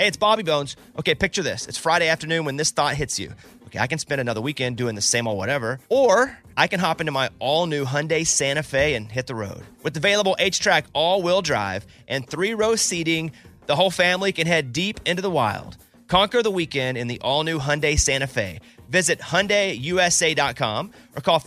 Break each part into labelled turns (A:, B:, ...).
A: Hey, it's Bobby Bones. Okay, picture this. It's Friday afternoon when this thought hits you. Okay, I can spend another weekend doing the same old whatever, or I can hop into my all-new Hyundai Santa Fe and hit the road. With available H-Track all-wheel drive and 3-row seating, the whole family can head deep into the wild. Conquer the weekend in the all-new Hyundai Santa Fe. Visit HyundaiUSA.com or call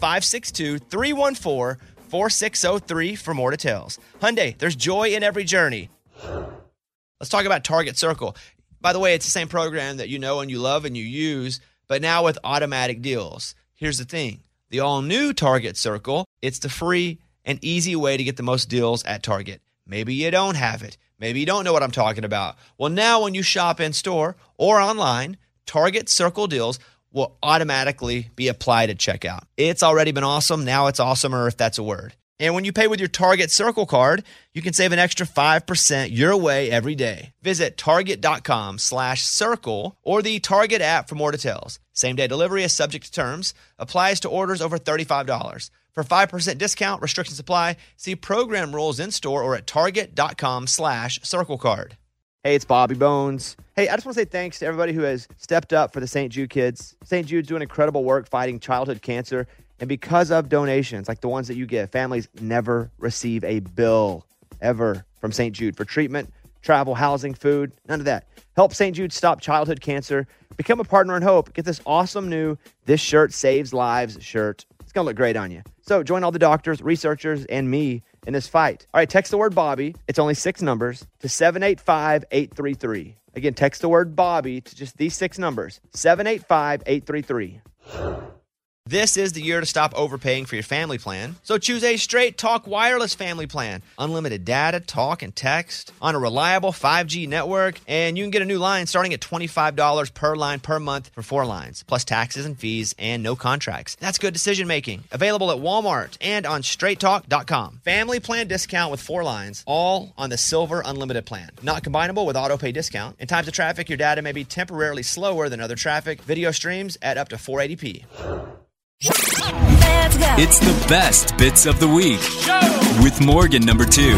A: 562-314-4603 for more details. Hyundai, there's joy in every journey. Let's talk about Target Circle. By the way, it's the same program that you know and you love and you use, but now with automatic deals. Here's the thing. The all-new Target Circle, it's the free and easy way to get the most deals at Target. Maybe you don't have it. Maybe you don't know what I'm talking about. Well, now when you shop in-store or online, Target Circle deals will automatically be applied at checkout. It's already been awesome. Now it's awesomer, if that's a word. And when you pay with your Target Circle card, you can save an extra 5% your way every day. Visit Target.com/circle or the Target app for more details. Same-day delivery is subject to terms. Applies to orders over $35. For 5% discount, restrictions apply. See program rules in-store or at Target.com/circle card. Hey, it's Bobby Bones. Hey, I just want to say thanks to everybody who has stepped up for the St. Jude kids. St. Jude's doing incredible work fighting childhood cancer. And because of donations like the ones that you give, families never receive a bill ever from St. Jude for treatment, travel, housing, food, none of that. Help St. Jude stop childhood cancer. Become a partner in hope. Get this awesome new This Shirt Saves Lives shirt. It's going to look great on you. So join all the doctors, researchers, and me in this fight. All right, text the word Bobby. It's only 6 numbers to 785-833. Again, text the word Bobby to just these 6 numbers, 785-833. This is the year to stop overpaying for your family plan. So choose a Straight Talk Wireless family plan. Unlimited data, talk, and text on a reliable 5G network. And you can get a new line starting at $25 per line per month for 4 lines, plus taxes and fees and no contracts. That's good decision making. Available at Walmart and on straighttalk.com. Family plan discount with 4 lines, all on the Silver Unlimited plan. Not combinable with auto pay discount. In times of traffic, your data may be temporarily slower than other traffic. Video streams at up to 480p.
B: It's the best bits of the week with Morgan number 2.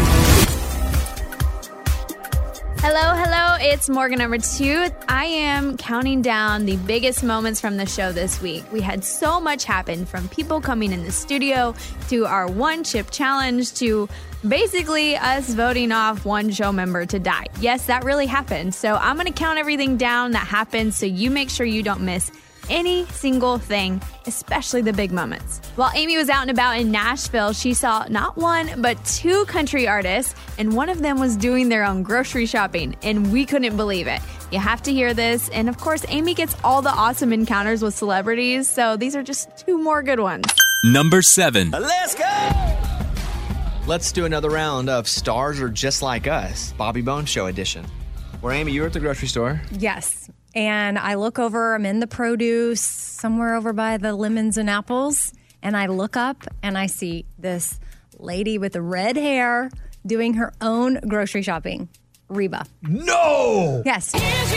C: Hello, it's Morgan number 2. I am counting down the biggest moments from the show this week. We had so much happen, from people coming in the studio to our one chip challenge to basically us voting off one show member to die. Yes, that really happened. So I'm going to count everything down that happened so you make sure you don't miss any single thing, especially the big moments. While Amy was out and about in Nashville, she saw not one, but 2 country artists, and one of them was doing their own grocery shopping, and we couldn't believe it. You have to hear this, and of course, Amy gets all the awesome encounters with celebrities, so these are just 2 more good ones.
B: Number 7.
A: Let's go! Let's do another round of Stars Are Just Like Us, Bobby Bones Show edition. Where, Amy, you were at the grocery store.
D: Yes. And I look over, I'm in the produce, somewhere over by the lemons and apples, and I look up and I see this lady with the red hair doing her own grocery shopping. Reba.
A: No!
D: Yes.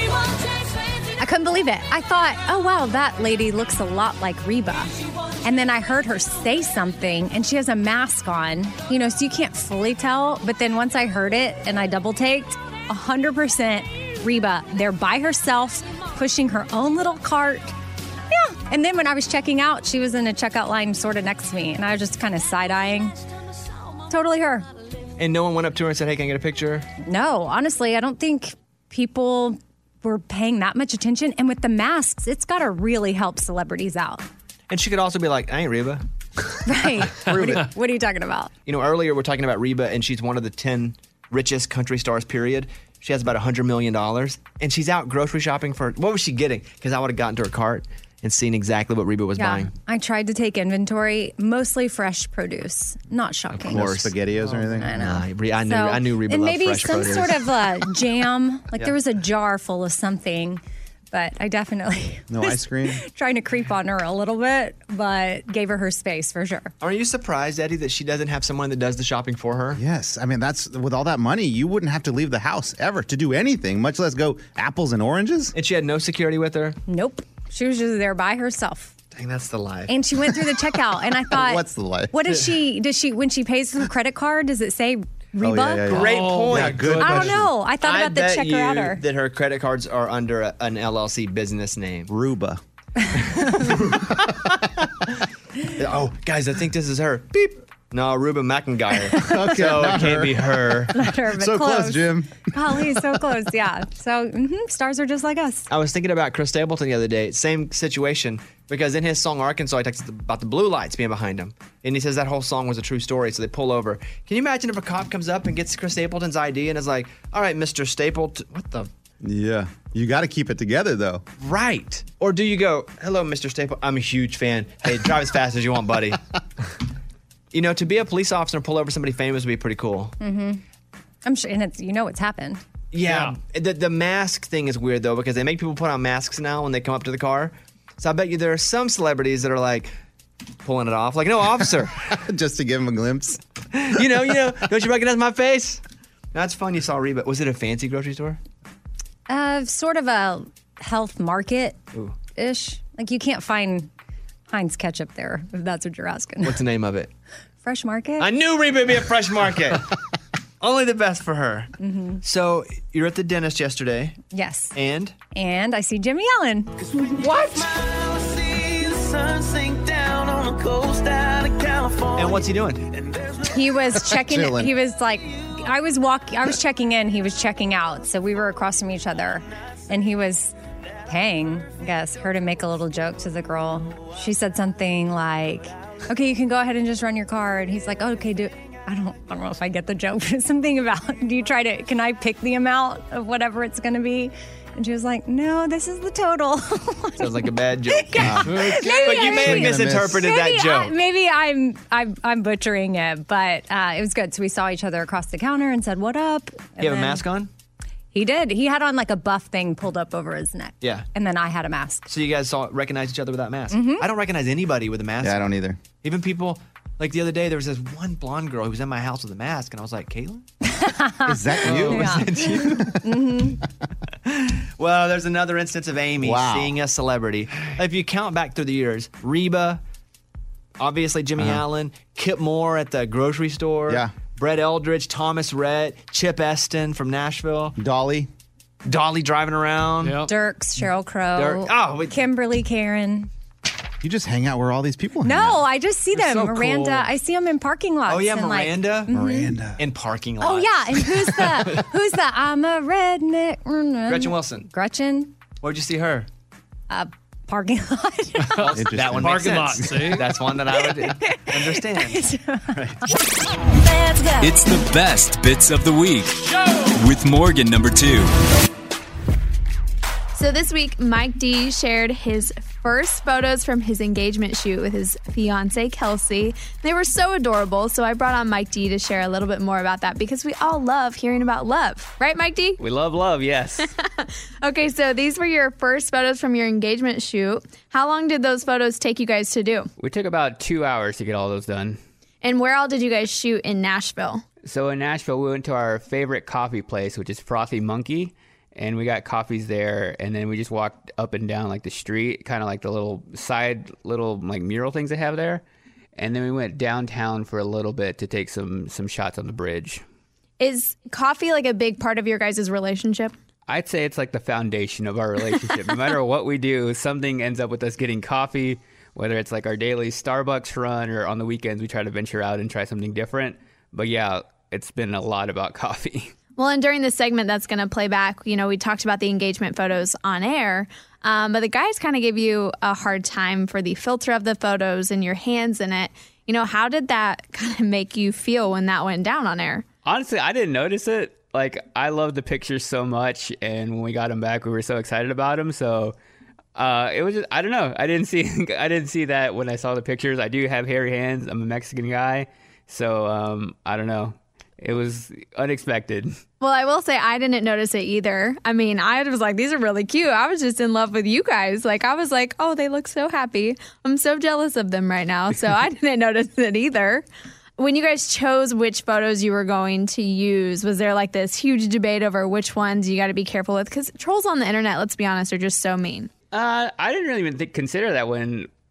D: I couldn't believe it. I thought, oh, wow, that lady looks a lot like Reba. And then I heard her say something, and she has a mask on, so you can't fully tell. But then once I heard it and I double-taked, 100% Reba there by herself, pushing her own little cart. Yeah. And then when I was checking out, she was in a checkout line sort of next to me, and I was just kind of side-eyeing. Totally her.
A: And no one went up to her and said, hey, can I get a picture?
D: No, honestly, I don't think people were paying that much attention. And with the masks, it's got to really help celebrities out.
A: And she could also be like, I ain't Reba.
D: Right. What are you talking about?
A: Earlier we're talking about Reba, and she's one of the 10 richest country stars, period. She has about $100 million, and she's out grocery shopping for, what was she getting? Because I would have gotten to her cart and seen exactly what Reba was buying.
D: I tried to take inventory, mostly fresh produce. Not shocking.
E: Or SpaghettiOs or anything?
D: I know.
A: I knew Reba loved fresh produce.
D: And maybe some sort of jam. Like there was a jar full of something. But I definitely
E: no ice cream.
D: Trying to creep on her a little bit, but gave her space for sure.
A: Are you surprised, Eddie, that she doesn't have someone that does the shopping for her?
E: Yes. I mean, that's with all that money, you wouldn't have to leave the house ever to do anything, much less go apples and oranges.
A: And she had no security with her?
D: Nope. She was just there by herself.
A: Dang, that's the life.
D: And she went through the checkout, and I thought,
E: what's the life?
D: What does she, when she pays with her credit card, does it say Reba?
E: yeah.
A: Great point.
E: Yeah, good
D: I don't
E: question.
D: know. I thought about the
A: bet
D: checker outer.
A: that her credit cards are under an LLC business name.
E: Ruba.
A: Oh, guys, I think this is her. Beep. No, Ruben McIntyre.
E: Okay,
A: So it
E: not
A: can't
E: her.
A: be her.
D: Not her, but
E: So close, Jim.
D: Golly, so close. Yeah. So stars are just like us.
A: I was thinking about Chris Stapleton the other day. Same situation, because in his song Arkansas, he talks about the blue lights being behind him. And he says that whole song was a true story, so they pull over. Can you imagine if a cop comes up and gets Chris Stapleton's ID and is like, all right, Mr. Stapleton, what the?
E: Yeah. You got to keep it together, though.
A: Right. Or do you go, hello, Mr. Stapleton, I'm a huge fan. Hey, drive as fast as you want, buddy. You know, to be a police officer and pull over somebody famous would be pretty cool.
D: I'm sure, and it's happened.
A: Yeah. The mask thing is weird, though, because they make people put on masks now when they come up to the car. So I bet you there are some celebrities that are like pulling it off. Like, no, officer.
E: Just to give him a glimpse.
A: you know, don't you recognize my face? That's fun. You saw Reba. Was it a fancy grocery store?
D: Sort of a health market-ish. Like you can't find Heinz ketchup there, if that's what you're asking.
A: What's the name of it?
D: Fresh Market?
A: I knew Reba would be a fresh market. Only the best for her. So you're at the dentist yesterday,
D: Yes.
A: and
D: And I see Jimmy Allen.
A: what? And what's he doing?
D: He was checking.
E: Chilling.
D: He was like, I was checking in. He was checking out. So we were across from each other, and he was paying. I guess heard him make a little joke to the girl. She said something like, "Okay, you can go ahead and just run your card." He's like, oh, "Okay, do." I don't know if I get the joke, but something about, can I pick the amount of whatever it's going to be? And she was like, "No, this is the total."
A: Sounds like a bad joke.
D: Yeah.
A: But you may have
D: Maybe-
A: misinterpreted that joke.
D: Maybe I'm butchering it, but it was good. So we saw each other across the counter and said, "What up?" And
A: You have a
D: then
A: mask on?
D: He did. He had on like a buff thing pulled up over his neck.
A: Yeah.
D: And then I had a mask.
A: So you guys recognized each other without masks?
D: Mm-hmm.
A: I don't recognize anybody with a mask.
E: Yeah, I don't either.
A: Even people, like the other day, there was this one blonde girl who was in my house with a mask, and I was like, Caitlin?
E: Is that you?
D: Yeah.
A: Well, there's another instance of Amy
E: Wow.
A: seeing a celebrity. If you count back through the years, Reba, obviously Jimmy Allen, Kip Moore at the grocery store,
E: Yeah.
A: Brett Eldridge, Thomas Rhett, Chip Eston from Nashville,
E: Dolly.
A: Dolly driving around.
F: Yep.
D: Dirks, Sheryl Crow,
A: Dirk- oh, wait.
D: Kimberly, Karen.
E: You just hang out where all these people hang
D: No,
E: out.
D: I just see them.
F: so
D: Miranda.
F: cool.
D: I see them in parking lots.
A: Oh, yeah,
D: and, like-
A: Miranda.
E: Miranda.
A: In parking lots.
D: oh, yeah. And who's the I'm a redneck.
A: Gretchen Wilson.
D: Gretchen.
A: Where'd you see her?
D: Parking lot.
E: Interesting.
A: That one makes
F: Parking lot,
A: sense.
F: see?
A: That's one that I would understand.
B: It's the best bits of the week with Morgan number 2.
C: So this week, Mike D shared his first photos from his engagement shoot with his fiance, Kelsey. They were so adorable, so I brought on Mike D to share a little bit more about that because we all love hearing about love. Right, Mike D?
G: We love, yes.
C: Okay, so these were your first photos from your engagement shoot. How long did those photos take you guys to do?
G: We took about 2 hours to get all those done.
C: And where all did you guys shoot in Nashville?
G: So in Nashville, we went to our favorite coffee place, which is Frothy Monkey, and we got coffees there. And then we just walked up and down like the street, kind of like the little side like mural things they have there. And then we went downtown for a little bit to take some shots on the bridge.
C: Is coffee like a big part of your guys' relationship?
G: I'd say it's like the foundation of our relationship. No matter what we do, something ends up with us getting coffee, whether it's like our daily Starbucks run or on the weekends we try to venture out and try something different. But yeah, it's been a lot about coffee.
C: Well, and during this segment that's going to play back, we talked about the engagement photos on air, but the guys kind of gave you a hard time for the filter of the photos and your hands in it. How did that kind of make you feel when that went down on air?
G: Honestly, I didn't notice it. Like, I love the pictures so much, and when we got them back, we were so excited about them. So it was just, I don't know. I didn't see that when I saw the pictures. I do have hairy hands. I'm a Mexican guy, so I don't know. It was unexpected.
C: Well, I will say I didn't notice it either. I mean, I was like, these are really cute. I was just in love with you guys. Like, I was like, oh, they look so happy. I'm so jealous of them right now. So I didn't notice it either. When you guys chose which photos you were going to use, was there like this huge debate over which ones you got to be careful with? Because trolls on the internet, let's be honest, are just so mean.
G: I didn't really even consider that when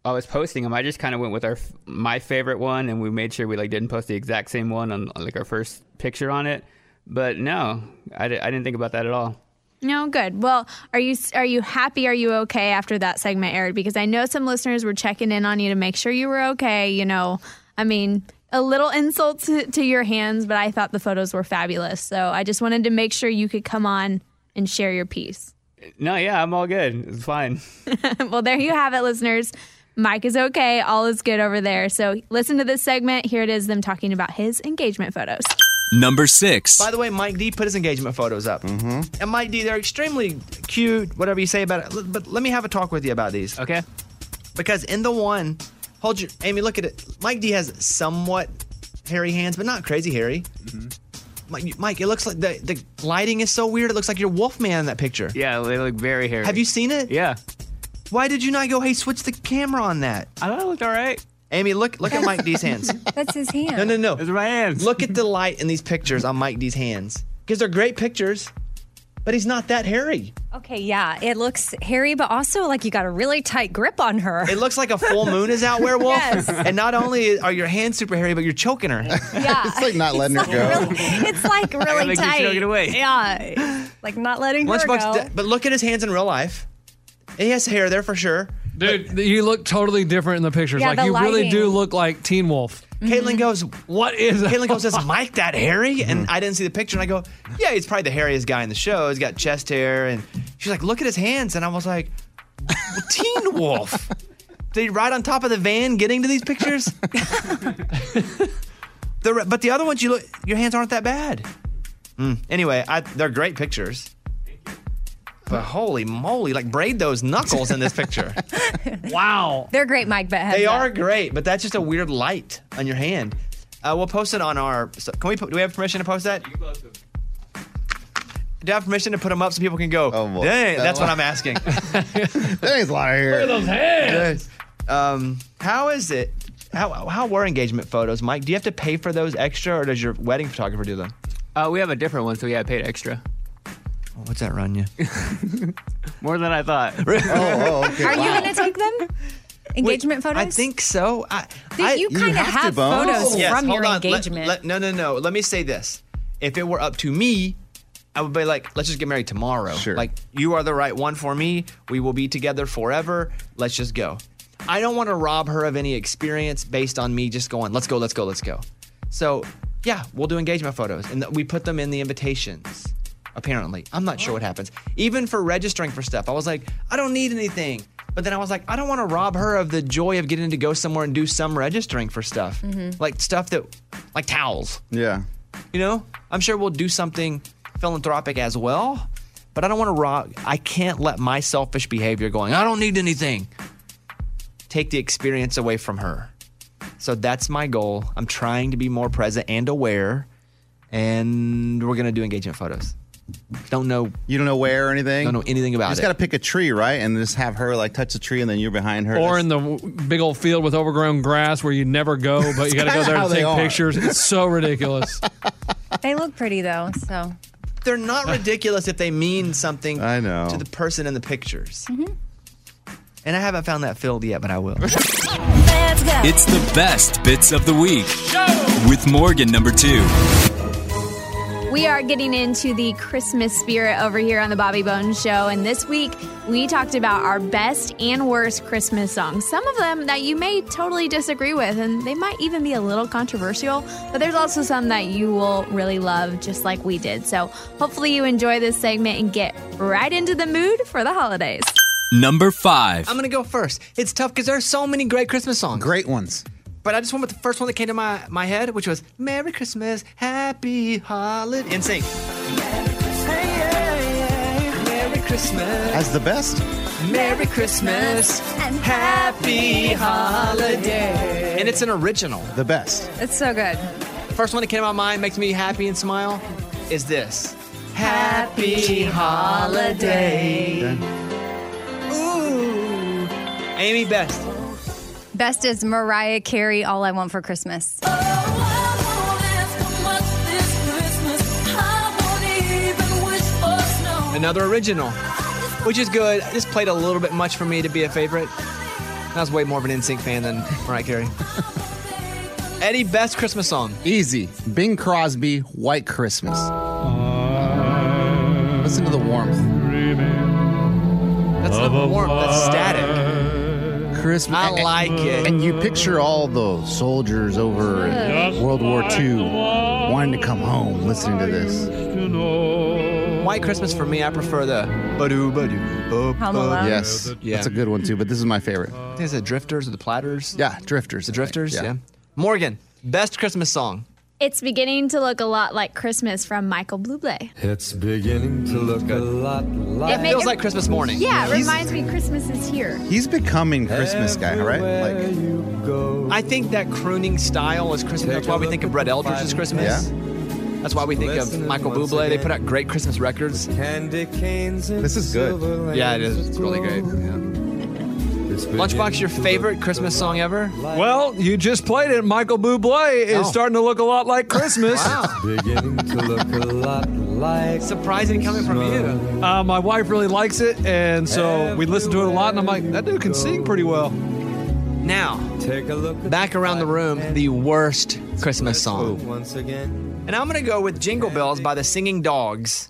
G: I was posting them, I just kind of went with my favorite one, and we made sure we didn't post the exact same one on our first picture on it. But no, I didn't think about that at all.
C: No, good. Well, are you happy? Are you okay after that segment aired? Because I know some listeners were checking in on you to make sure you were okay. I mean, a little insult to your hands, but I thought the photos were fabulous. So I just wanted to make sure you could come on and share your piece.
G: No, yeah, I'm all good. It's fine.
C: Well, there you have it, listeners. Mike is okay. All is good over there. So listen to this segment. Here it is, them talking about his engagement photos.
B: Number 6.
A: By the way, Mike D put his engagement photos up. Mm-hmm. And Mike D, they're extremely cute, whatever you say about it. But let me have a talk with you about these.
G: Okay.
A: Because in the one, Amy, look at it. Mike D has somewhat hairy hands, but not crazy hairy. Mm-hmm. Mike, it looks like the lighting is so weird. It looks like you're Wolfman in that picture.
G: Yeah, they look very hairy.
A: Have you seen it?
G: Yeah.
A: Why did you not go, hey, switch the camera on that?
G: I thought it looked all right.
A: Amy, look at Mike D's hands.
D: That's his hand.
A: No.
G: Those are my hands.
A: Look at the light in these pictures on Mike D's hands. Because they're great pictures, but he's not that hairy.
D: Okay, yeah. It looks hairy, but also like you got a really tight grip on her.
A: It looks like a full moon is out, werewolf.
D: Yes.
A: And not only are your hands super hairy, but you're choking her.
D: Yeah.
E: It's like not letting her go.
D: It's like really
G: make you
D: tight.
G: choke it away.
D: Yeah. Like not letting her go.
A: But look at his hands in real life. He has hair there for sure.
F: Dude, you look totally different in the pictures.
D: Yeah,
F: like
D: the
F: you really
D: lighting.
F: do look like Teen Wolf.
A: Caitlin goes,
F: What is
A: Caitlin goes, is Mike that hairy? And I didn't see the picture. And I go, yeah, he's probably the hairiest guy in the show. He's got chest hair. And she's like, look at his hands. And I was like, well, Teen Wolf. Did he ride on top of the van getting to these pictures? But the other ones, your hands aren't that bad. Anyway, they're great pictures. But holy moly, braid those knuckles in this picture.
F: Wow.
D: They're great, Mike, but
A: They are great, but that's just a weird light on your hand. We'll post it on our. Do we have permission to post that? You can post them. Do I have permission to put them up so people can go?
E: Oh, boy.
A: Dang, that's what I'm asking.
E: That ain't a lot of hair.
F: Those hands.
A: How is it? How were engagement photos, Mike? Do you have to pay for those extra, or does your wedding photographer do them?
G: We have a different one, so yeah, I paid extra.
A: What's that run you?
G: More than I thought.
E: Oh, okay.
D: Are you going to take them? Engagement photos?
A: I think so.
D: You kind of
E: have to,
D: have
E: Bones.
D: photos
A: Yes,
D: from
A: hold
D: your
A: on.
D: engagement.
A: No. Let me say this. If it were up to me, I would be like, let's just get married tomorrow.
E: Sure.
A: Like, you are the right one for me. We will be together forever. Let's just go. I don't want to rob her of any experience based on me just going, let's go. So, yeah, we'll do engagement photos. And we put them in the invitations, apparently. I'm not sure what happens. Even for registering for stuff, I was like, I don't need anything. But then I was like, I don't want to rob her of the joy of getting to go somewhere and do some registering for stuff. Like stuff like towels.
E: Yeah.
A: You know, I'm sure we'll do something philanthropic as well, but I don't want to rob. I can't let my selfish behavior going, I don't need anything, take the experience away from her. So that's my goal. I'm trying to be more present and aware, and we're going to do engagement photos. Don't know.
E: You don't know where or anything?
A: Don't know anything about
E: You just
A: it.
E: got to pick a tree, right? And just have her touch the tree and then you're behind her.
F: Or in the big old field with overgrown grass where you never go, but you got to go there
E: how
F: to
E: they
F: take
E: are.
F: pictures. It's so ridiculous.
D: They look pretty, though, so.
A: They're not ridiculous if they mean something
E: I know.
A: to the person in the pictures. And I haven't found that filled yet, but I will.
B: It's the best bits of the week with Morgan number 2.
C: We are getting into the Christmas spirit over here on the Bobby Bones Show, and this week we talked about our best and worst Christmas songs. Some of them that you may totally disagree with, and they might even be a little controversial, but there's also some that you will really love, just like we did. So hopefully you enjoy this segment and get right into the mood for the holidays.
B: Number 5.
A: I'm going to go first. It's tough because there's so many great Christmas songs.
E: Great ones.
A: But I just went with the first one that came to my head, which was Merry Christmas, Happy Holiday. And sing. Merry Christmas.
E: As the best?
A: Merry Christmas and Happy Holiday. And it's an original.
E: The best.
D: It's so good.
A: The first one that came to my mind, makes me happy and smile, is this. Happy Holiday. Ooh. Amy, best.
D: Best is Mariah Carey, All I Want for Christmas.
A: Another original, which is good. This played a little bit much for me to be a favorite. I was way more of an NSYNC fan than Mariah Carey. Eddie, best Christmas song.
E: Easy. Bing Crosby, White Christmas. Listen to the warmth.
A: That's not warmth, that's static.
E: Christmas.
A: I like it.
E: And you picture all the soldiers over in World War II wanting to come home listening to this.
A: White Christmas for me, I prefer the Home
D: Alone.
E: Yes,
A: Yeah.
E: that's a good one too, but this is my favorite.
A: I think it's the Drifters or the Platters.
E: Yeah, Drifters.
A: The Drifters, yeah. Morgan, best Christmas song.
C: It's beginning to look a lot like Christmas from Michael Bublé.
H: It's beginning to look a lot like.
A: It feels like Christmas morning.
C: Yeah, it reminds me Christmas is here.
E: He's becoming Christmas guy, right? Like,
A: I think that crooning style is Christmas. That's why we think of Brett Eldredge as Christmas.
E: Yeah.
A: That's why we think of Michael Bublé. They put out great Christmas records.
E: this is good.
A: Yeah, it is. It's really great. Yeah. Lunchbox, your favorite Christmas song ever?
F: Well, you just played it. Michael Bublé is starting to look a lot like Christmas.
A: Wow.
H: Beginning to look a lot like.
A: Surprising coming from you.
F: My wife really likes it, and so we listen to it a lot, and I'm like, that dude can sing pretty well.
A: Now,
H: Take a look at
A: back around the room, the worst Christmas song.
H: once again.
A: And I'm going to go with Jingle Bells by the Singing Dogs.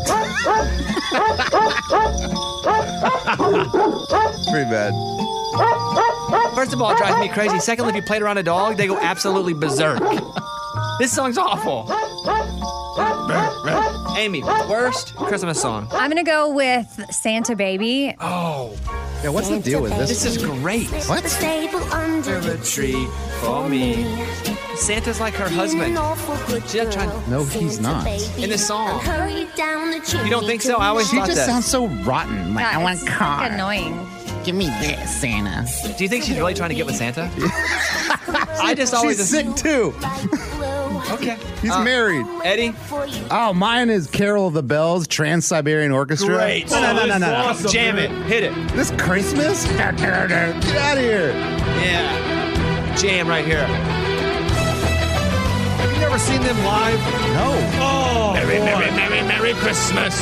E: Pretty bad.
A: First of all, it drives me crazy. Secondly, if you play it around a dog, they go absolutely berserk. This song's awful. Amy, worst Christmas song.
D: I'm going to go with Santa Baby.
A: Oh,
E: Yeah, what's the deal with this?
A: this is great.
E: What?
A: Under the tree for me. Santa's like her husband. She's not trying
E: No, he's not.
A: in the song.
I: You
A: You don't think so? I always
E: She
A: thought
E: just
A: that.
E: sounds so rotten. Like, I want a
D: It's
E: car.
D: annoying.
E: Give me this, Santa.
A: Do you think she's really trying to get with Santa? I just always
E: She's sick too.
A: Okay.
E: He's married.
A: Eddie?
E: Oh, mine is Carol of the Bells, Trans-Siberian Orchestra.
A: Great.
E: No.
A: Jam it. Hit it.
E: This Christmas? Get out of here.
A: Yeah. Jam right here.
F: Have you never seen them live?
E: No.
F: Oh,
A: Merry Christmas.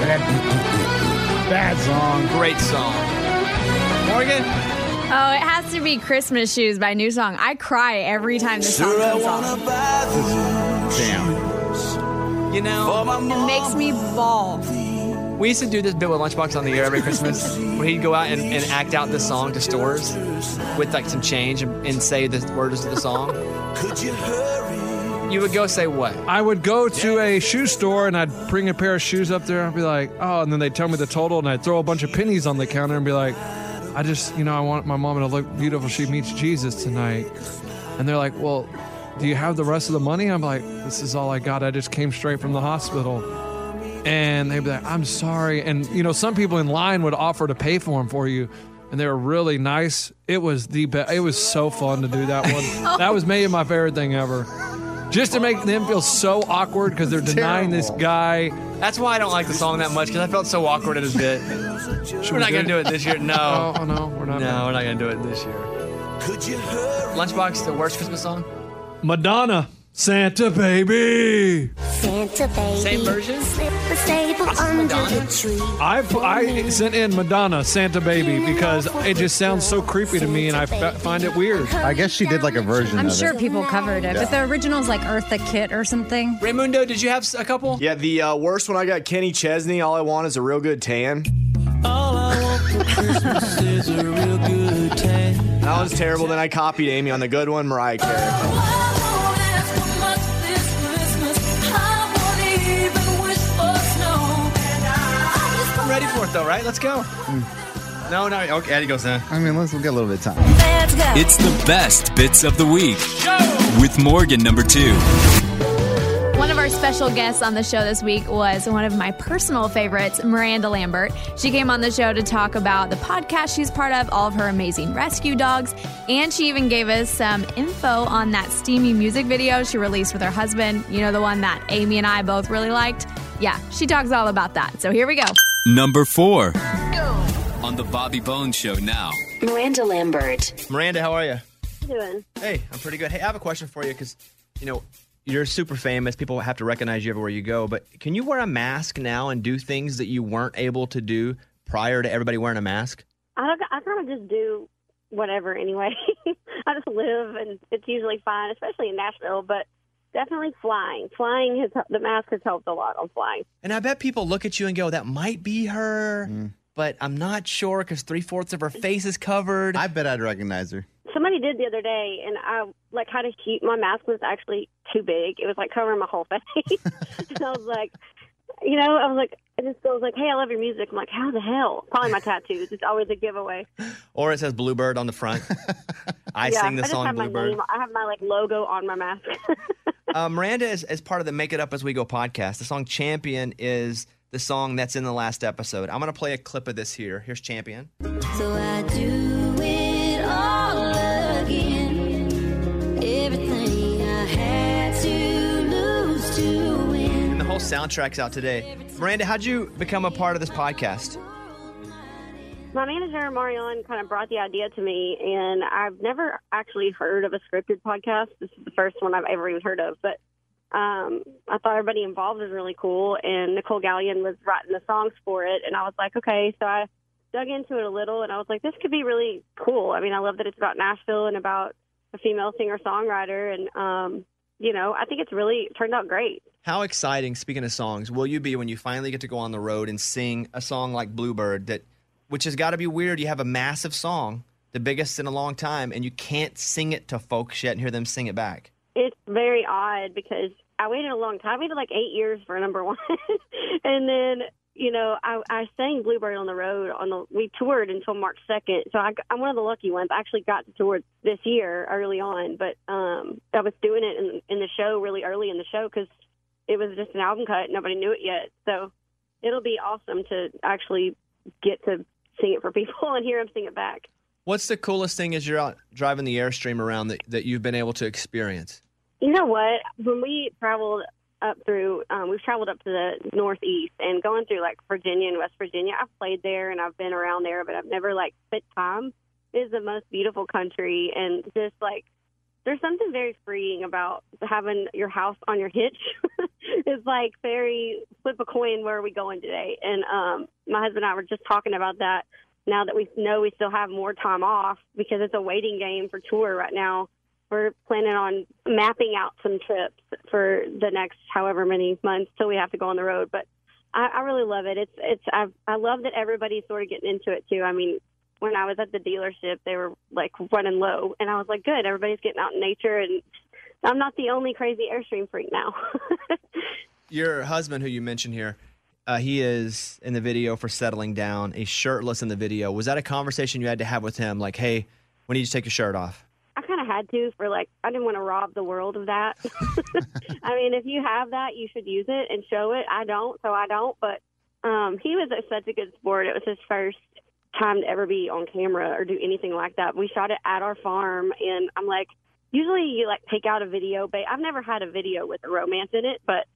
E: Bad song.
A: Great song. Morgan?
C: Oh, it has to be Christmas Shoes by New Song. I cry every time the song comes on.
E: Damn.
A: You know,
C: It makes me bawl.
A: we used to do this bit with Lunchbox on the air every Christmas where he'd go out and act out this song to stores with like some change and say the words of the song. You would go say what?
F: I would go to a shoe store and I'd bring a pair of shoes up there and be like, oh, and then they'd tell me the total and I'd throw a bunch of pennies on the counter and be like, I just, I want my mom to look beautiful. She meets Jesus tonight. And they're like, well, do you have the rest of the money? I'm like, this is all I got. I just came straight from the hospital. And they'd be like, I'm sorry. And, some people in line would offer to pay for them for you. And they were really nice. It was the best. It was so fun to do that one. That was maybe my favorite thing ever. Just to make them feel so awkward because they're denying this guy.
A: That's why I don't like the song that much because I felt so awkward at his bit. We're not going to do it this year. No.
F: Oh, no, we're not.
A: No, we're not going to do it this year. Lunchbox, the worst Christmas song?
F: Madonna, Santa Baby.
I: Santa baby.
A: Same version?
I: Slip the sable under
A: Madonna?
I: the tree.
F: I sent in Madonna, Santa Baby, because it just sounds so creepy to me and I find it weird.
E: I guess she did like a version
D: I'm
E: of
D: sure
E: it.
D: people covered it, but the original's like Eartha Kitt or something.
A: Raymundo, did you have a couple?
J: Yeah, the worst one I got Kenny Chesney. All I want is a real good tan.
H: All I want for Christmas is a real good tan.
J: That was terrible. Then I copied Amy on the good one, Mariah Carey.
A: I'm ready for it though, right? Let's go. No. Okay, Eddie goes in.
E: I mean, we'll get a little bit of time.
B: It's the best bits of the week with Morgan number 2.
C: One of our special guests on the show this week was one of my personal favorites, Miranda Lambert. She came on the show to talk about the podcast she's part of, all of her amazing rescue dogs, and she even gave us some info on that steamy music video she released with her husband. You know, the one that Amy and I both really liked? Yeah, she talks all about that. So here we go.
B: Number 4. On the Bobby Bones Show now.
I: Miranda Lambert.
A: Miranda, how are you?
I: Doing?
A: Hey, I'm pretty good. Hey, I have a question for you because, you're super famous. People have to recognize you everywhere you go. But can you wear a mask now and do things that you weren't able to do prior to everybody wearing a mask?
I: I kind of just do whatever anyway. I just live, and it's usually fine, especially in Nashville, but definitely flying. The mask has helped a lot on flying.
A: And I bet people look at you and go, that might be her, but I'm not sure because 3/4 of her face is covered.
E: I bet I'd recognize her.
I: Somebody did the other day, and I had a huge, my mask was actually too big. It was covering my whole face. And I was like, it just goes like, hey, I love your music. I'm like, how the hell? Probably my tattoos. It's always a giveaway.
A: Or it says Bluebird on the front. I sing the song Bluebird.
I: I have my logo on my mask.
A: Miranda is part of the Make It Up As We Go podcast. The song Champion is the song that's in the last episode. I'm going to play a clip of this here. Here's Champion.
H: So I do it all again. Everything I had to lose to win.
A: And the whole soundtrack's out today. Miranda, how'd you become a part of this podcast?
I: My manager, Marion, kind of brought the idea to me, and I've never actually heard of a scripted podcast. This is the first one I've ever even heard of, but I thought everybody involved was really cool, and Nicole Gallion was writing the songs for it, and I was like, okay, so I dug into it a little, and I was like, this could be really cool. I mean, I love that it's about Nashville and about a female singer-songwriter, and, I think it's really turned out great.
A: How exciting, speaking of songs, will you be when you finally get to go on the road and sing a song like Bluebird, which has got to be weird? You have a massive song, the biggest in a long time, and you can't sing it to folks yet and hear them sing it back.
I: It's very odd because I waited a long time. I waited 8 years for number one. And then, I sang Bluebird on the road. We toured until March 2nd. So I'm one of the lucky ones. I actually got to tour this year early on, but I was doing it in the show really early in the show because it was just an album cut. Nobody knew it yet. So it'll be awesome to actually get to sing it for people and hear them sing it back.
A: What's the coolest thing as you're out driving the Airstream around that you've been able to experience?
I: You know what? When we traveled up through, we've traveled up to the Northeast and going through Virginia and West Virginia. I've played there and I've been around there, but I've never spent time. It is the most beautiful country, and just there's something very freeing about having your house on your hitch. It's very flip a coin, where are we going today? And my husband and I were just talking about that now that we know we still have more time off because it's a waiting game for tour right now. We're planning on mapping out some trips for the next however many months till we have to go on the road. But I really love it. I love that everybody's sort of getting into it too. I mean, when I was at the dealership, they were running low, and I was like, good, everybody's getting out in nature, and I'm not the only crazy Airstream freak now.
A: Your husband, who you mentioned here, he is in the video for Settling Down. He's shirtless in the video. Was that a conversation you had to have with him? Hey, when did you take your shirt off?
I: I kind of had to I didn't want to rob the world of that. I mean, if you have that, you should use it and show it. I don't, so I don't. But he was such a good sport. It was his first time to ever be on camera or do anything like that. We shot it at our farm, and I'm usually you take out a video, but I've never had a video with a romance in it, but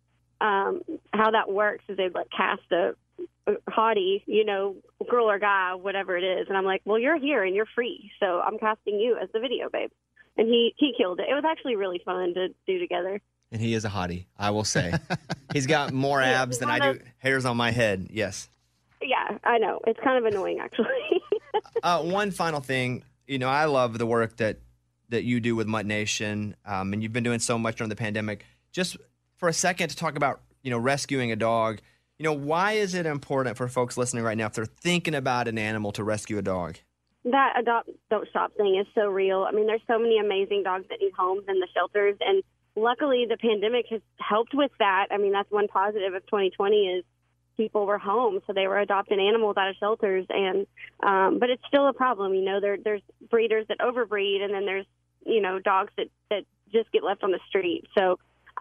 I: how that works is they cast a hottie, girl or guy, whatever it is, and I'm well, you're here and you're free, so I'm casting you as the video babe. And he killed it. It was actually really fun to do together. And
A: he is a hottie, I will say. He's got more abs than I do hairs on my head. Yes.
I: Yeah, I know. It's kind of annoying, actually.
A: One final thing. I love the work that you do with Mutt Nation, and you've been doing so much during the pandemic. Just for a second to talk about, rescuing a dog. Why is it important for folks listening right now, if they're thinking about an animal, to rescue a dog?
I: That adopt, don't shop thing is so real. I mean, there's so many amazing dogs that need homes in the shelters, and luckily the pandemic has helped with that. I mean, that's one positive of 2020 is people were home, so they were adopting animals out of shelters, and but it's still a problem. There's breeders that overbreed, and then there's dogs that just get left on the street. So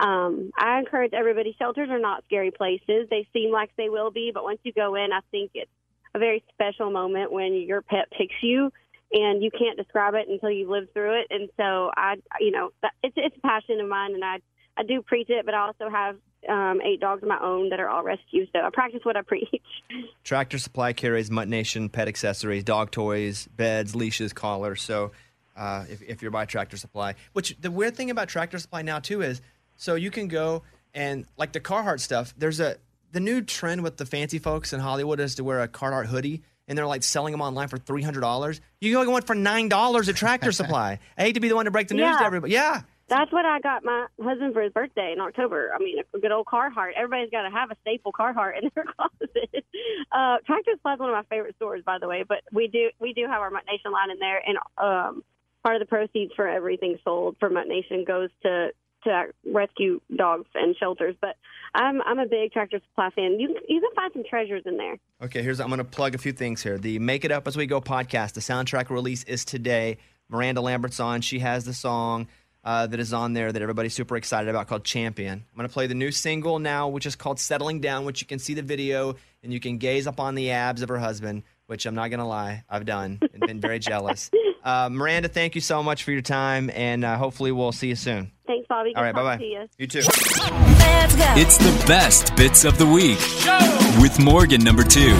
I: I encourage everybody. Shelters are not scary places. They seem like they will be, but once you go in, I think it's a very special moment when your pet picks you, and you can't describe it until you've lived through it. And so it's a passion of mine, and I do preach it, but I also have 8 dogs of my own that are all rescued, so I practice what I preach.
A: Tractor Supply carries Mutt Nation pet accessories, dog toys, beds, leashes, collars. So if you're by Tractor Supply, which the weird thing about Tractor Supply now too is, so you can go and the Carhartt stuff, there's the new trend with the fancy folks in Hollywood is to wear a Carhartt hoodie, and they're like selling them online for $300. You can get one for $9 at Tractor Supply. I hate to be the one to break the news to everybody. Yeah.
I: That's what I got my husband for his birthday in October. I mean, a good old Carhartt. Everybody's got to have a staple Carhartt in their closet. Tractor Supply is one of my favorite stores, by the way. But we do have our Mutt Nation line in there, and part of the proceeds for everything sold for Mutt Nation goes to rescue dogs and shelters. But I'm a big Tractor Supply fan. You can find some treasures in there.
A: Okay, I'm going to plug a few things here. The Make It Up As We Go podcast, the soundtrack release is today. Miranda Lambert's on. She has the song that is on there that everybody's super excited about called Champion. I'm going to play the new single now, which is called Settling Down, which you can see the video and you can gaze upon the abs of her husband, which I'm not going to lie, I've done and been very jealous. Miranda, thank you so much for your time, and hopefully we'll see you soon.
I: Thanks, Bobby.
A: All right, bye-bye.
I: To you.
A: You too.
B: It's the best bits of the week with Morgan number 2.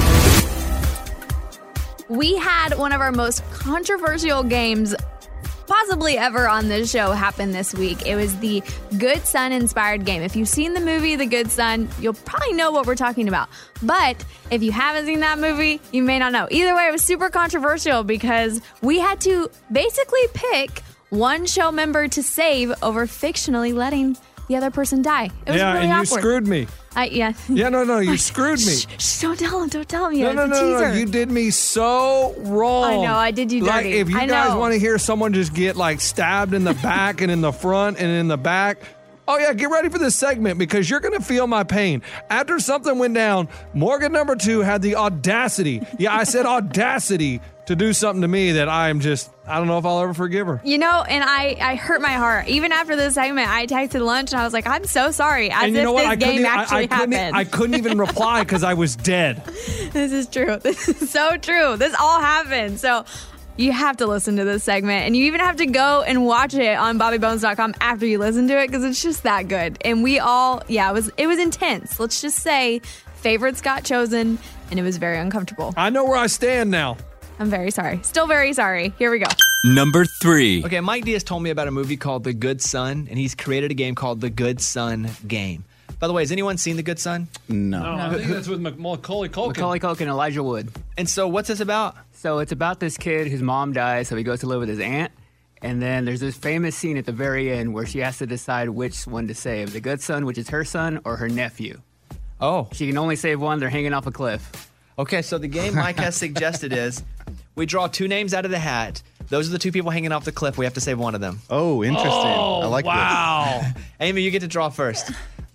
C: We had one of our most controversial games possibly ever on this show happen this week. It was the Good Son inspired game. If you've seen the movie The Good Son, you'll probably know what we're talking about. But if you haven't seen that movie, you may not know. Either way, it was super controversial because we had to basically pick one show member to save over fictionally letting the other person die. It was really
F: and
C: awkward.
F: you screwed me.
C: Yeah.
F: Yeah, no, you screwed me.
C: Shh, don't tell him yet.
F: No, you did me so wrong.
C: I know, I did you dirty.
F: Like, if you guys want to hear someone just get, like, stabbed in the back and in the front and in the back, oh, yeah, get ready for this segment because you're going to feel my pain. After something went down, Morgan number 2 had the audacity, I said audacity, to do something to me that I don't know if I'll ever forgive her.
C: You know, and I hurt my heart. Even after this segment, I texted Lunch and I was like, I'm so sorry. As
F: and you
C: if
F: know what?
C: this game actually happened.
F: I couldn't even reply because I was dead.
C: This is true. This is so true. This all happened. So you have to listen to this segment. And you even have to go and watch it on BobbyBones.com after you listen to it because it's just that good. And we all, it was intense. Let's just say favorites got chosen and it was very uncomfortable.
F: I know where I stand now.
C: I'm very sorry. Still very sorry. Here we go.
B: Number 3.
A: Okay, Mike Diaz told me about a movie called The Good Son, and he's created a game called The Good Son Game. By the way, has anyone seen The Good Son?
E: No.
F: I think that's with Macaulay Culkin.
G: Macaulay Culkin and Elijah Wood.
A: And so what's this about?
G: So it's about this kid whose mom dies, so he goes to live with his aunt. And then there's this famous scene at the very end where she has to decide which one to save. The good son, which is her son, or her nephew.
A: Oh.
G: She can only save one. They're hanging off a cliff.
A: Okay, so the game Mike has suggested is we draw 2 names out of the hat. Those are the 2 people hanging off the cliff. We have to save one of them.
E: Oh, interesting. I like
F: wow.
E: this.
A: Amy, you get to draw first.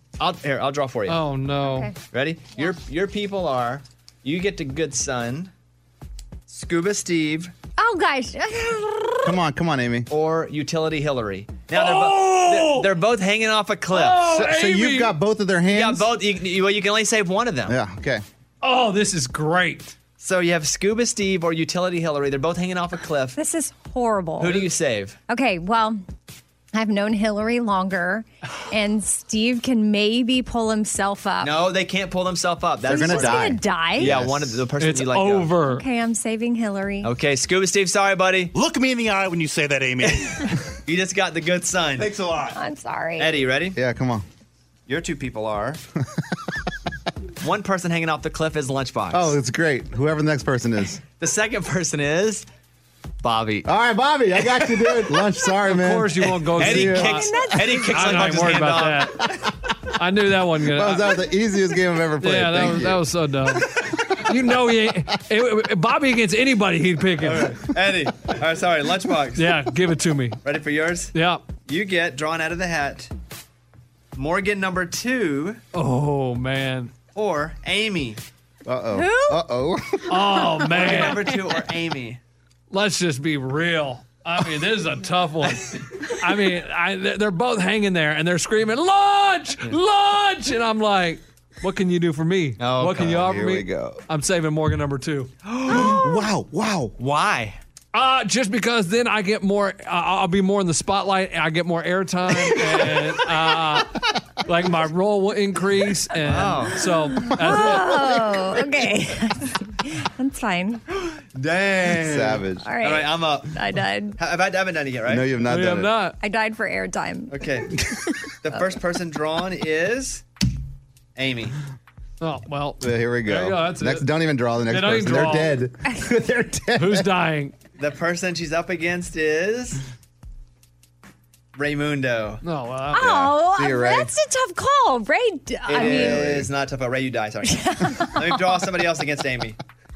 A: I'll draw for you.
F: Oh, no.
C: Okay.
A: Ready?
C: Yeah.
A: Your people are, you get to Good Son, Scuba Steve,
D: Oh, gosh.
E: Come on, Amy.
A: or Utility Hillary. Now, they're both hanging off a cliff.
E: So you've got both of their
A: Yeah,
E: hands?
A: both. You can only save one of them.
E: Yeah, okay.
F: Oh, this is great.
A: So you have Scuba Steve or Utility Hillary. They're both hanging off a cliff.
D: This is horrible.
A: Who do you save?
D: Okay, well, I've known Hillary longer, and Steve can maybe pull himself up.
A: No, they can't pull themselves up.
E: They're going to
D: He's
E: die.
D: gonna die?
A: Yeah,
E: Yes.
A: one of the person
F: It's
A: you let go.
F: over.
D: Okay, I'm saving Hillary.
A: Okay, Scuba Steve, sorry, buddy.
K: Look me in the eye when you say that, Amy.
A: You just got the good son.
K: Thanks a lot.
D: I'm sorry.
A: Eddie, ready?
E: Yeah, come on.
A: Your 2 people are. One person hanging off the cliff is Lunchbox.
E: Oh, it's great. Whoever the next person is.
A: The second person is Bobby.
E: All right, Bobby, I got you, dude. Lunch, sorry, man.
F: Of course you won't go
A: Eddie
F: see it.
A: kicks
F: I'm not
A: Lunchbox's
F: worried
A: hand
F: about
A: off.
F: that. I knew that wasn't going
E: That was the easiest game I've ever played.
F: Yeah,
E: Thank you.
F: that was so dumb. You know he ain't. Bobby against anybody, he'd pick him.
A: Eddie. All right, sorry, Lunchbox.
F: Yeah, give it to me.
A: Ready for yours?
F: Yeah.
A: You get drawn out of the hat. Morgan number 2
F: Oh, man.
A: or Amy.
E: Uh-oh.
D: Who?
E: Uh-oh.
F: Oh,
A: Morgan
F: man.
A: number 2 or Amy.
F: Let's just be real. I mean, this is a tough one. I mean, they're both hanging there, and they're screaming, lunch! Lunch! And I'm like, what can you do for me?
A: Oh,
F: what can you offer
E: Here
F: me?
E: we go.
F: I'm saving Morgan number 2.
E: Wow.
A: Why?
F: Just because then I get more, I'll be more in the spotlight, and I get more airtime, and like my role will increase, and so that's it.
D: Oh, okay. That's fine.
A: Dang.
E: Savage.
D: All right.
A: All right, I'm up.
D: I died.
A: I haven't done it yet, right?
E: No, you have not
F: We
E: done
F: have
E: it.
F: not.
D: I died for airtime.
A: Okay. The first person drawn is Amy.
F: Oh, well.
E: Here we go.
F: There you go. That's
E: next,
F: it.
E: don't even draw the next
F: Don't even
E: person. They're
F: draw.
E: dead. They're dead.
F: Who's dying?
A: The person she's up against is Raymundo.
F: No, well,
D: Oh,
E: See you, Ray.
D: that's a tough call. Ray, I mean,
A: It is not tough. Ray, you die. Sorry. Let me draw somebody else against Amy.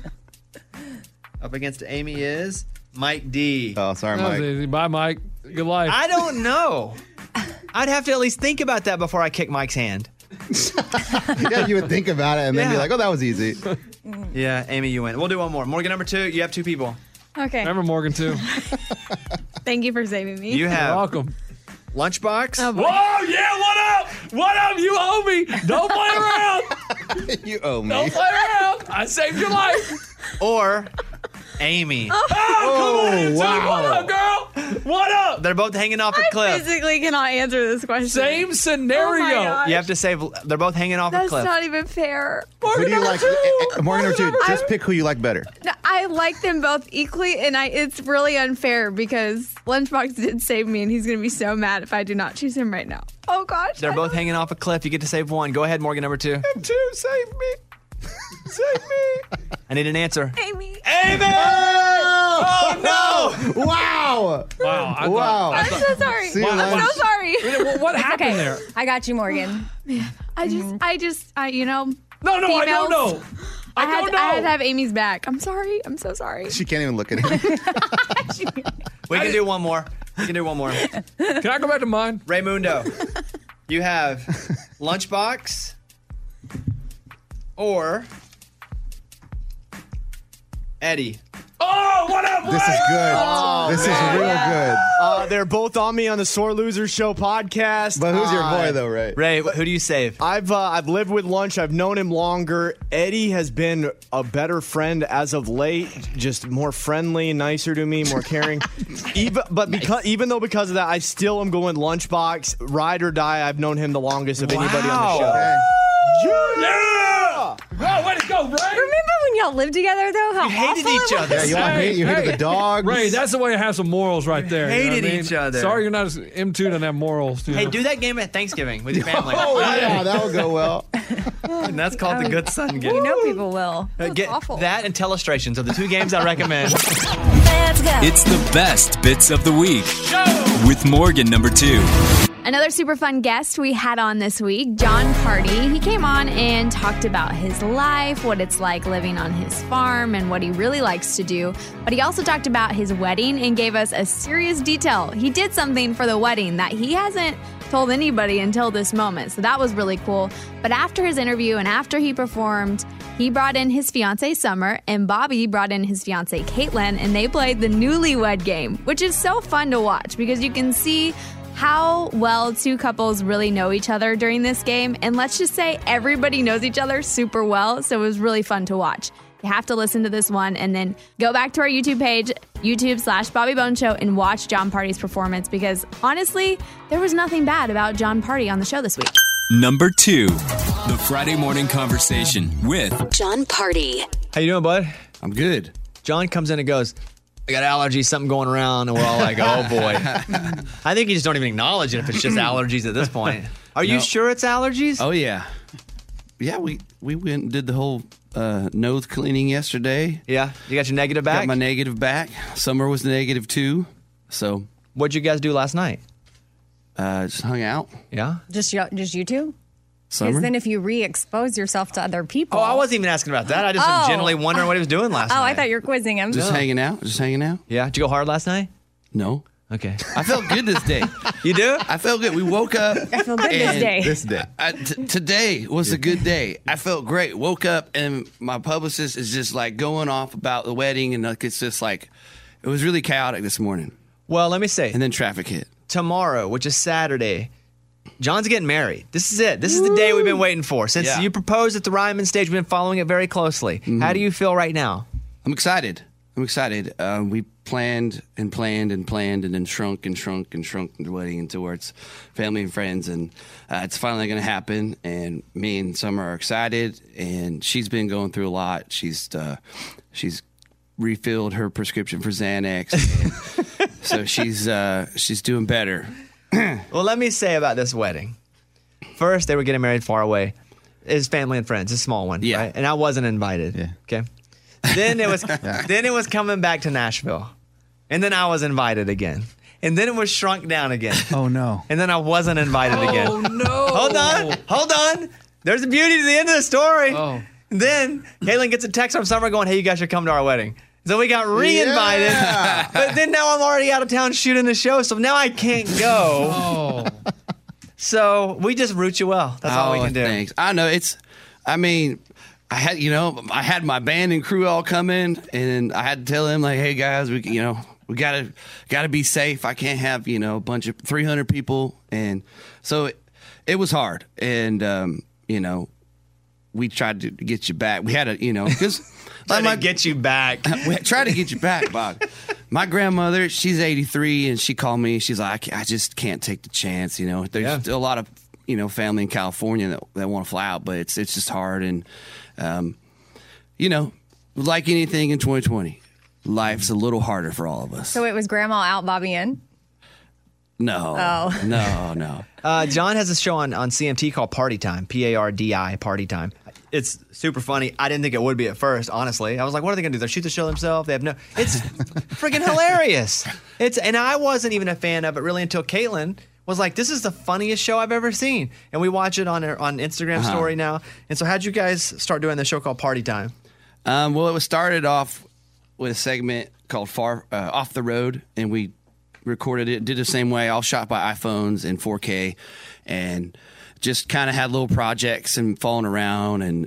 A: Up against Amy is Mike D.
E: Oh, sorry,
F: that was
E: Mike.
F: easy. Bye, Mike. Good life.
A: I don't know. I'd have to at least think about that before I kick Mike's hand.
E: Yeah, you would think about it and then be
A: Yeah.
E: like, oh, that was easy.
A: Yeah, Amy, you win. We'll do one more. Morgan number 2, you have 2 people.
C: Okay.
F: Remember Morgan, too.
C: Thank you for saving me.
A: You
F: You're
A: have
F: welcome.
A: Lunchbox.
C: Oh, boy.
F: Whoa, yeah, what up? What up? You owe me. Don't play around.
E: You owe me.
F: Don't play around. I saved your life.
A: Or Amy.
F: Oh, come on, you two.
E: wow.
F: What up, girl? What up?
A: They're both hanging off a
C: I
A: cliff.
C: physically cannot answer this question.
F: Same scenario.
C: Oh my gosh.
A: You have to save. They're both hanging off a
C: That's
A: cliff.
C: not even fair.
E: Who do you like? Morgan or two? Just pick who you like better.
C: I like them both equally, and it's really unfair because Lunchbox did save me, and he's going to be so mad if I do not choose him right now. Oh, gosh.
A: They're both hanging off a cliff. You get to save one. Go ahead, Morgan number 2.
F: Two, save me. Save me.
A: I need an answer.
C: Amy.
A: Amy! Oh, no!
E: Wow.
F: Wow.
E: Wow.
C: I'm so sorry.
E: See you,
C: I'm
E: Lunch.
C: so sorry.
F: What happened there?
D: I got you, Morgan.
C: I just, you know.
F: No, I don't
C: females,
F: know. I don't know.
C: I had to have Amy's back. I'm sorry. I'm so sorry.
E: She can't even look at him.
A: We can do one more. Can
F: I go back to mine?
A: Raymundo, you have Lunchbox or Eddie.
F: Oh, what up?
E: This is good. This is real good.
J: They're both on me on the Sore Loser Show podcast.
E: But who's your boy, though, Ray?
A: Ray, who do you save?
J: I've lived with Lunch. I've known him longer. Eddie has been a better friend as of late. Just more friendly, nicer to me, more caring. Even though because of that, I still am going Lunchbox. Ride or die. I've known him the longest of anybody on the show.
E: Okay.
F: Yeah! Oh, way to go, Ray!
D: Remember when y'all lived together, though? How
A: You hated
D: awful
A: each
D: it
A: other.
D: was?
E: Yeah, you hated the dogs.
F: Ray, that's the way to have some morals right there. You know
A: Hated
F: what I mean?
A: each other.
F: Sorry you're not as M2 doesn't have morals. You
A: Hey,
F: know?
A: do that game at Thanksgiving with your family.
E: Oh, yeah, that would go well.
A: And that's called the good son game.
D: You know people will.
A: Get
C: awful.
A: that and Telestrations are the 2 games I recommend.
B: It's the best bits of the week with Morgan number 2.
C: Another super fun guest we had on this week, John Party. He came on and talked about his life, what it's like living on his farm, and what he really likes to do. But he also talked about his wedding and gave us a serious detail. He did something for the wedding that he hasn't told anybody until this moment. So that was really cool. But after his interview and after he performed, he brought in his fiancée Summer, and Bobby brought in his fiancée Caitlin, and they played the newlywed game, which is so fun to watch because you can see how well 2 couples really know each other during this game. And let's just say everybody knows each other super well. So it was really fun to watch. You have to listen to this one and then go back to our YouTube page, YouTube/Bobby Bones Show, and watch John Party's performance because honestly, there was nothing bad about John Party on the show this week.
B: Number 2. The Friday Morning Conversation with
L: John Party.
A: How you doing, bud?
E: I'm good.
A: John comes in and goes, I got allergies, something going around, and we're all like, oh boy. I think you just don't even acknowledge it if it's just allergies at this point. Are you sure it's allergies?
M: Oh yeah. Yeah, we went and did the whole nose cleaning yesterday.
A: Yeah, you got your negative back?
M: Got my negative back. Summer was negative too. So
A: what'd you guys do last night?
M: Just hung out.
A: Yeah?
D: Just you two?
M: Summer.
D: Because then if you re-expose yourself to other people.
A: Oh, I wasn't even asking about that. I just was generally wondering what he was doing last night.
D: Oh, I thought you were quizzing him.
M: Just hanging out. Just hanging out.
A: Yeah? Did you go hard last night?
M: No.
A: Okay.
M: I felt good this day.
A: You do?
M: I felt good. We woke up.
D: I feel good this day.
E: This day.
M: Today was a good day. I felt great. Woke up and my publicist is just like going off about the wedding and like it's just like it was really chaotic this morning.
A: Well, let me say.
M: And then traffic hit.
A: Tomorrow, which is Saturday, John's getting married. This is it. This is the day we've been waiting for. Since you proposed at the Ryman stage, we've been following it very closely. How do you feel right now?
M: I'm excited. We planned and then shrunk the wedding towards family and friends, and it's finally going to happen. And me and Summer are excited, and she's been going through a lot. She's refilled her prescription for Xanax, so she's doing better.
A: Well, let me say about this wedding. First, they were getting married far away. is family and friends, a small one.
M: Yeah.
A: Right? And I wasn't invited.
E: Yeah.
A: Okay. Then it was coming back to Nashville. And then I was invited again. And then it was shrunk down again.
E: Oh, no.
A: And then I wasn't invited again.
F: Oh, no.
A: Hold on. There's a beauty to the end of the story.
F: Oh.
A: Then Caitlin gets a text from Summer going, hey, you guys should come to our wedding. So we got re-invited.
E: Yeah.
A: But then now I'm already out of town shooting the show, so now I can't go.
F: Oh.
A: So we just root you well. That's all we can do.
M: Thanks. I know I had my band and crew all coming, and I had to tell them like, hey guys, we gotta be safe. I can't have a bunch of 300 people, and so it was hard. And we tried to get you back. We had because
A: get you back.
M: We tried to get you back, Bob. My grandmother, she's 83, and she called me. She's like, I just can't take the chance. There's still a lot of family in California that want to fly out, but it's just hard. And like anything in 2020, life's a little harder for all of us.
D: So it was Grandma out, Bobby in?
M: No.
D: Oh.
M: No.
A: John has a show on CMT called Party Time, PARDI, Party Time. It's super funny. I didn't think it would be at first, honestly. I was like, what are they going to do? They'll shoot the show themselves? It's freaking hilarious. And I wasn't even a fan of it really until Caitlin was like, this is the funniest show I've ever seen. And we watch it on Instagram story now. And so how'd you guys start doing the show called Party Time?
M: Well, it was started off with a segment called Off the Road, and we recorded it, did the same way, all shot by iPhones in 4K, and just kind of had little projects and falling around, and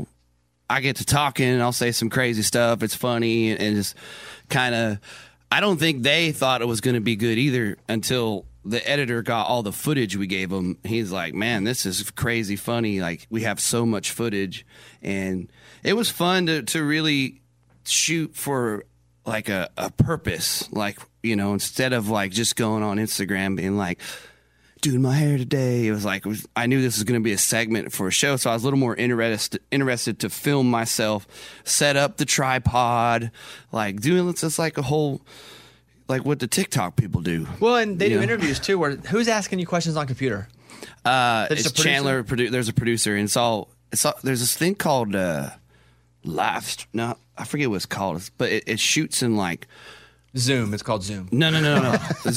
M: I get to talking and I'll say some crazy stuff. It's funny, and just kind of, I don't think they thought it was going to be good either until the editor got all the footage we gave him. He's like, man, this is crazy funny. Like, we have so much footage, and it was fun to really shoot for like a purpose, like, instead of like just going on Instagram being like, doing my hair today. It was like, I knew this was going to be a segment for a show, so I was a little more interested to film myself, set up the tripod, like doing just like a whole, like what the TikTok people do.
A: Well, and they do interviews too, where who's asking you questions on computer?
M: It's Chandler. There's a producer, and it's all there's this thing called live. No, I forget what it's called, but it shoots in like
A: Zoom. It's called Zoom.
M: No.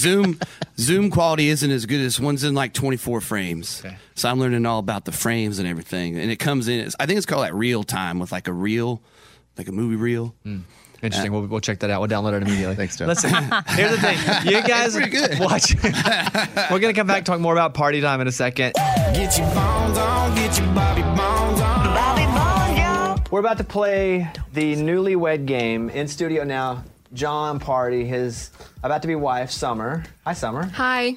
M: Zoom quality isn't as good as one's in like 24 frames. Okay. So I'm learning all about the frames and everything. And it comes in, I think it's called like real time with like a reel, like a movie reel.
A: Interesting. We'll check that out. We'll download it immediately.
E: Thanks, Joe.
A: Listen, here's the thing. You guys watch. We're going to come back and talk more about Party Time in a second.
H: Get your bones on, get your Bobby bones on. Bobby bones, yo.
A: We're about to play the newlywed game in studio now. John Party, his about-to-be wife, Summer. Hi, Summer.
L: Hi.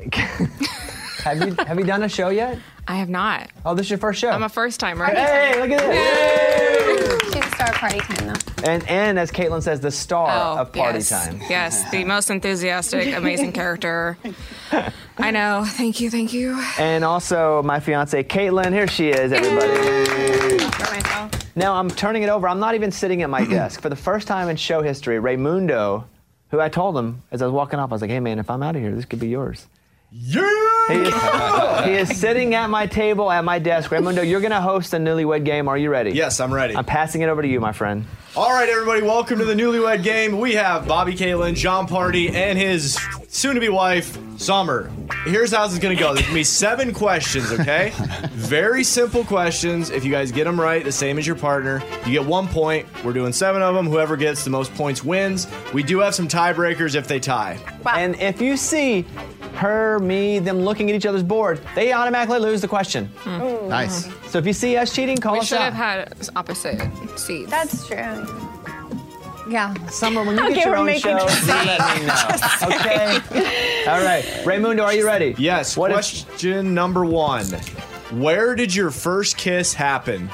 A: Have you done a show yet?
L: I have not.
A: Oh, this is your first show?
L: I'm a first-timer.
A: Hey, look at this.
I: She's the star of Party Time, though.
A: And as Caitlin says, the star of Party
L: yes.
A: Time.
L: Yes, the most enthusiastic, amazing character. I know. Thank you.
A: And also my fiance, Caitlin. Here she is, everybody. Now I'm turning it over. I'm not even sitting at my desk. For the first time in show history, Raymundo, who I told him as I was walking off, I was like, hey man, if I'm out of here, this could be yours. Yeah! He is sitting at my table at my desk. Raymundo, you're going to host a newlywed game. Are you ready?
J: Yes, I'm ready.
A: I'm passing it over to you, my friend.
J: All right, everybody, welcome to the newlywed game. We have Bobby Caitlin, John Party, and his soon-to-be wife, Summer. Here's how this is going to go. There's going to be 7 questions, okay? Very simple questions. If you guys get them right, the same as your partner, you get 1 point. We're doing 7 of them. Whoever gets the most points wins. We do have some tiebreakers if they tie.
A: Wow. And if you see her, me, them looking at each other's board, they automatically lose the question.
E: Nice.
A: So if you see us cheating, call
L: We
A: us
L: should
A: out.
L: have had opposite seats.
I: That's true.
D: Yeah.
A: Summer, when you
I: Okay,
A: get your
I: we're
A: own
I: making
A: show,
I: sure.
A: you let me know. Okay? All right. Raymundo, are you ready?
J: Yes. Question number 1. Where did your first kiss happen?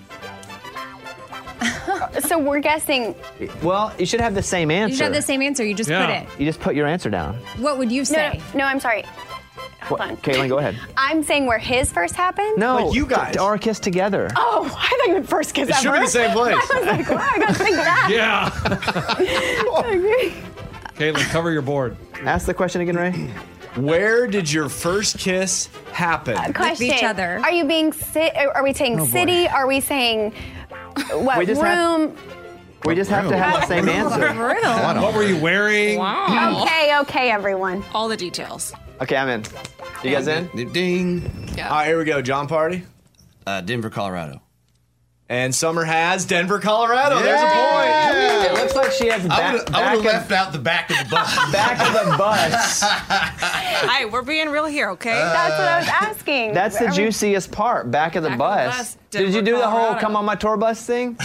I: So we're guessing.
A: Well, you should have the same answer.
D: You should have the same answer. You just put it.
A: You just put your answer down.
D: What would you say?
I: No, I'm sorry. Hold on.
A: Caitlin, go ahead.
I: I'm saying where his first happened?
A: No,
J: Like you guys.
A: Our kiss together.
I: Oh, I thought you meant first kiss
J: It should
I: ever.
J: be the same place.
I: I was like, wow, I gotta think that.
F: Yeah. Caitlin, cover your board.
A: Ask the question again, Ray.
J: Where did your first kiss happen?
N: Question.
D: each other.
N: Are you being Are we saying
E: Oh, boy.
N: city? Are we saying what
A: We just have-
N: room?
A: We just have to have the same answer.
F: What were you wearing?
L: Wow.
N: Okay, everyone.
L: All the details.
A: Okay, I'm in. You guys in?
M: Ding.
L: Yeah.
J: All right, here we go. John Party.
M: Denver, Colorado.
J: And Summer has Denver, Colorado. There's a point.
A: It looks like she has
K: I would have left out the back of the bus.
A: back of the bus.
L: Hey, we're being real here, okay?
N: That's what I was asking.
A: That's the
N: Are we-
A: juiciest part, back of the
L: Back of the
A: bus.
L: bus,
A: Did you
L: Denver,
A: do the whole
L: Colorado.
A: come on my tour bus thing?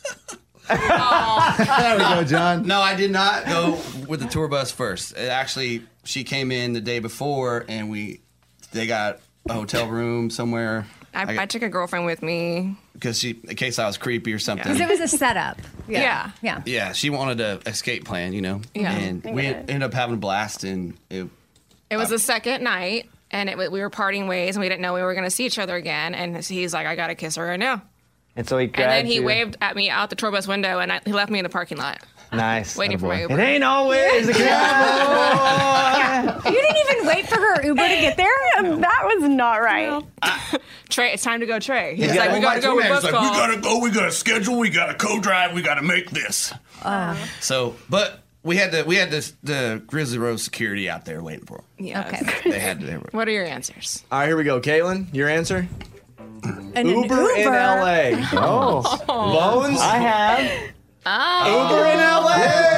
E: There we go, John.
M: No, I did not go with the tour bus first. It actually, she came in the day before, and they got a hotel room somewhere.
L: I took a girlfriend with me.
M: Because in case I was creepy or something.
D: Because it was a setup.
L: Yeah.
D: Yeah.
M: Yeah, she wanted a escape plan,
L: Yeah.
M: And we ended up having a blast, and
L: It was the second night, and we were parting ways, and we didn't know we were going to see each other again. And he's like, I got to kiss her right now.
A: And so he grabbed
L: And then he
A: you.
L: waved at me out the tour bus window, and he left me in the parking lot.
A: Nice.
L: Waiting for my Uber.
A: It ain't always a cowboy.
N: You didn't even wait for her Uber to get there? That was not right.
L: Trey, it's time to go, Trey. He's
K: Yeah.
L: like, we
K: Well,
L: got to
K: my
L: go with
K: tour
L: bus
K: manager's like,
L: call.
K: we gotta go, we got a schedule, we got a co-drive, we gotta make this.
M: so, but we had the Grizzly Road security out there waiting for them.
L: Yes.
D: Okay.
M: They had to.
L: What are your answers?
J: All right, here we go. Caitlin, your answer?
D: An
J: Uber in L.A.
A: Oh.
J: Bones?
A: I have.
J: Uber in L.A.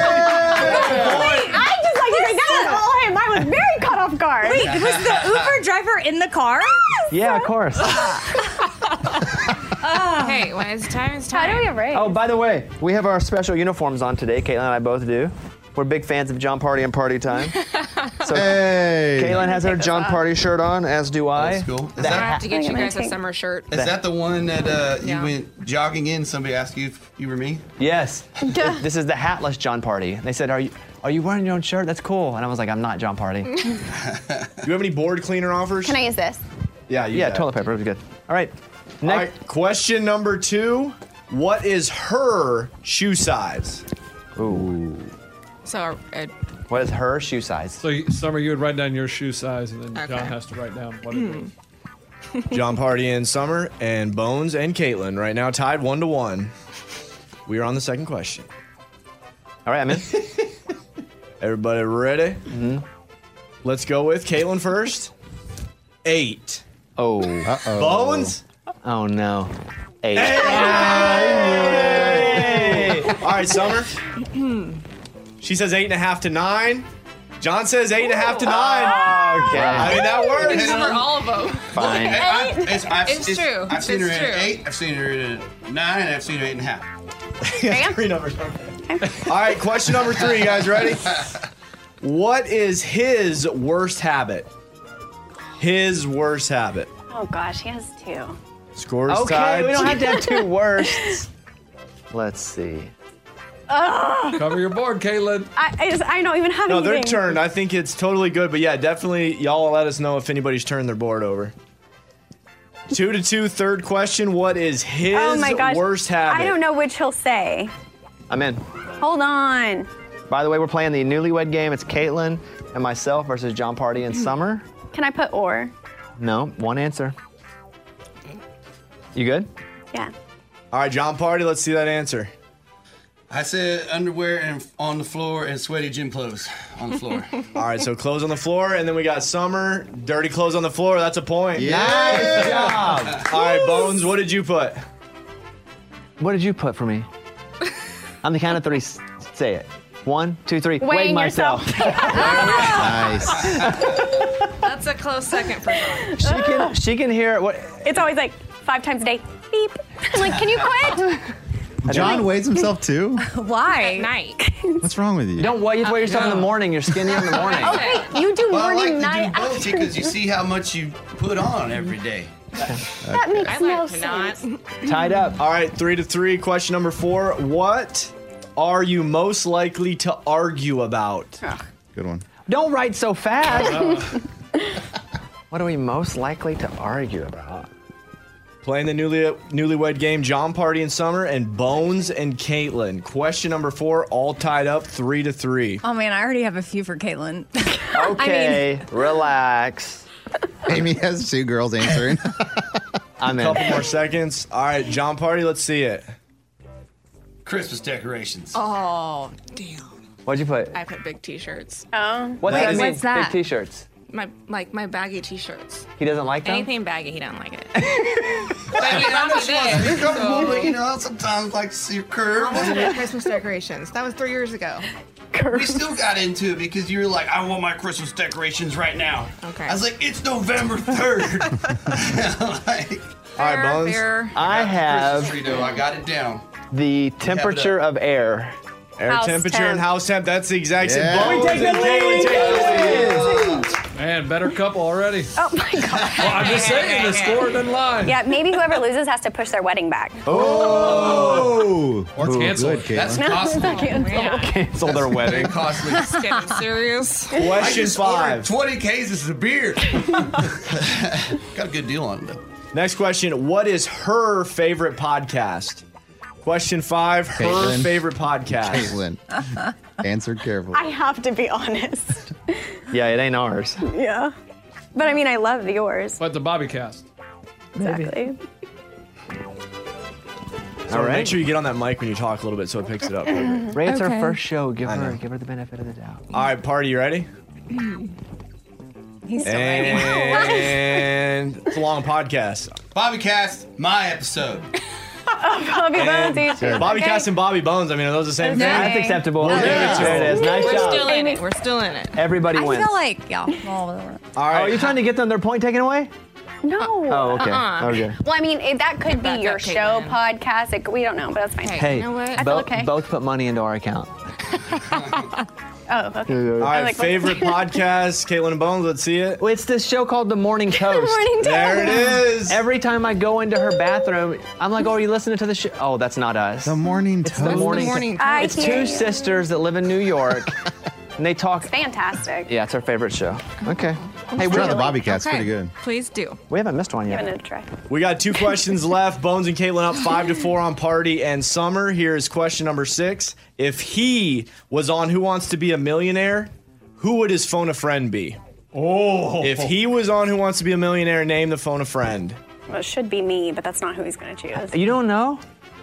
N: I just like to say that was all him. I was very caught off guard.
D: Wait, was the Uber driver in the car?
A: Yeah, of course.
L: Hey, when it's time, it's
N: How
L: time.
N: do we arrange?
A: Oh, by the way, we have our special uniforms on today. Caitlin and I both do. We're big fans of John Party and Party Time. So
E: Hey.
A: Caitlin has her John Party shirt on, as do I.
M: That's cool. Is
L: I
M: that,
L: have to get you
N: I'm gonna
L: guys a
N: take-
L: summer shirt.
M: is that the one that you
L: Yeah.
M: went jogging in? Somebody asked you if you were me?
A: Yes. This is the hatless John Party. They said, are you wearing your own shirt? That's cool. And I was like, I'm not John Party.
J: Do you have any board cleaner offers?
N: Can I use this?
J: Yeah, you
A: Yeah,
J: got it.
A: toilet paper would be good. All right.
J: All
A: Next.
J: right, question number 2. What is her shoe size?
A: Ooh.
L: So,
A: What is her shoe size?
F: So, Summer, you would write down your shoe size, and then John
L: Okay.
F: has to write down what it is.
J: John Party and Summer and Bones and Caitlin right now tied 1-1. We are on the second question.
A: All right, I'm in.
J: Everybody ready? Mm-hmm. Let's go with Caitlin first. 8.
A: Oh.
E: Uh-oh.
J: Bones?
A: Oh, no. 8.
J: Hey! All right, Summer. She says 8.5 to 9. John says 8.5 to 9.
A: Okay.
J: I mean, that
L: we
J: works.
L: can cover all of them.
A: Fine.
L: It's true.
M: I've seen her
L: It's
M: at
L: true.
M: 8, I've seen her at 9, and I've seen her at 8.5.
J: Three numbers. All right, question number 3. You guys ready? What is his worst habit? His worst habit.
N: Oh gosh, he has 2.
J: Scores
A: Okay,
J: tied.
A: we don't have to have two worsts. Let's see.
F: Cover your board, Caitlin.
N: I don't even have
J: No,
N: anything.
J: they're turned. I think it's totally good, but yeah, definitely y'all let us know if anybody's turned their board over. 2-2, third question. What is his
N: Oh my gosh.
J: worst habit?
N: I don't know which he'll say.
A: I'm in.
N: Hold on.
A: By the way, we're playing the newlywed game. It's Caitlin and myself versus John Party and Summer.
N: Can I put or?
A: No, one answer. You good?
N: Yeah.
J: All right, John Party, let's see that answer.
M: I said underwear and on the floor and sweaty gym clothes on the floor.
J: All right, so clothes on the floor, and then we got Summer, dirty clothes on the floor. That's a point.
A: Nice job.
J: All right, Bones, what did you put?
A: What did you put for me? On the count of 3, say it. 1, 2, 3.
N: Weighing
A: Weigh myself.
E: Nice.
L: That's a close second for John.
A: She can hear what.
N: It's always like 5 times a day. Beep. I'm like, can you quit?
E: John weighs himself too?
D: Why?
L: At night.
E: What's wrong with you?
A: Don't weigh yourself in the morning. You're skinny in the morning.
N: Okay, you do
M: Well, I
N: morning,
M: like to
N: night,
M: do both
N: afternoon.
M: because you see how much you put on every day.
N: That makes
L: I
N: no
L: like to not.
N: sense.
A: Tied up.
J: All right, 3-3. Question number 4. What are you most likely to argue about?
E: Good one.
A: Don't write so fast. What are we most likely to argue about?
J: Playing the newlywed game, John Party and Summer and Bones and Caitlin. Question number 4, all tied up 3-3.
D: Oh man, I already have a few for Caitlin.
O: Okay, relax.
E: Amy has 2 girls answering.
O: I'm
J: A
O: in.
J: couple more seconds. All right, John Party, let's see it.
K: Christmas decorations.
L: Oh, damn.
O: What'd you put?
L: I put big T-shirts.
N: Oh.
O: What does that mean?
D: What's that?
O: Big T-shirts.
L: My baggy T-shirts.
O: He doesn't like them?
L: Anything baggy, he doesn't like it.
K: You're comfortable, but sometimes like to see your curves.
L: I wanted Christmas decorations. That was 3 years ago.
K: We still got into it because you were like, I want my Christmas decorations right now.
L: Okay.
K: I was like, it's November 3rd. Like,
J: All right, Bones.
L: Fair.
O: I have
K: Christmas tree dough, I got it down.
O: the temperature of air.
J: Air
N: House
J: temperature
N: temp.
J: and house temp. That's the exact same.
E: Yeah.
J: Bones
O: We take
J: and
O: the
J: Caitlin
O: lead.
J: take the lead.
F: Man, better couple already.
N: Oh my God.
F: Well, I'm just saying, the score doesn't lie.
N: Yeah, maybe whoever loses has to push their wedding back.
E: Oh.
F: Or cancel
E: Good,
F: it.
E: Caitlin.
K: That's
N: No,
K: costly.
N: it's not canceled.
O: Cancel their wedding.
K: Costly.
L: Just getting serious.
K: I
J: Question
K: just ordered
J: 5.
K: 20 cases of beer. Got a good deal on it though.
J: Next question. What is her favorite podcast? Question 5. Her
E: Caitlin.
J: favorite podcast.
E: Caitlin. Answer carefully.
N: I have to be honest.
O: Yeah, it ain't ours.
N: Yeah. But I mean, I love yours.
F: But the Bobby cast.
N: Exactly.
J: So make sure you get on that mic when you talk a little bit so it picks it up.
O: Ray, it's
D: Okay.
O: our first show. Give
J: I know.
O: her the benefit of the doubt.
J: All right, Party, you ready?
D: He's still ready.
J: And it's a long podcast.
K: Bobby Cast, my episode.
N: Bobby Bones each.
J: Bobby Cast and Bobby Bones. I mean, are those the same thing?
O: That's acceptable.
J: We'll give it to
O: There it is. Nice
L: We're
O: job.
L: still in it. We're still in it.
O: Everybody
D: I
O: wins.
D: feel like, yeah.
J: All
O: Oh,
J: right.
O: are you trying to get them their point taken away?
N: No.
O: Oh, okay. Okay.
N: Well, I mean, that could be
L: Back
N: your
L: up,
N: show
L: Caitlin.
N: podcast. We don't know, but that's fine.
O: Hey,
L: You know what?
N: I feel
O: both,
N: okay.
O: both put money into our account.
N: Oh, okay.
J: All right,
N: like,
J: favorite podcast, Caitlin and Bones. Let's see it.
O: Well, it's this show called The Morning Toast.
N: Morning
J: There it is.
O: Every time I go into her bathroom, I'm like, "Oh, are you listening to the show?" Oh, that's not us.
E: The morning
O: It's the
E: toast.
O: morning.
N: I
O: It's
N: hear
O: two
N: you.
O: sisters that live in New York, and they talk.
N: Fantastic.
O: Yeah, it's our favorite show. Okay.
E: Hey, we're on the Bobby Cat's pretty good.
L: Please do.
O: We haven't missed one
N: Giving
O: yet.
N: it a try.
J: We got 2 questions left. Bones and Caitlin up 5-4 on Party and Summer. Here's question number 6. If he was on Who Wants to Be a Millionaire, who would his phone a friend be?
K: Oh.
J: If he was on Who Wants to Be a Millionaire, name the phone a friend.
N: Well, it should be me, but that's not who he's going to choose.
O: You don't know?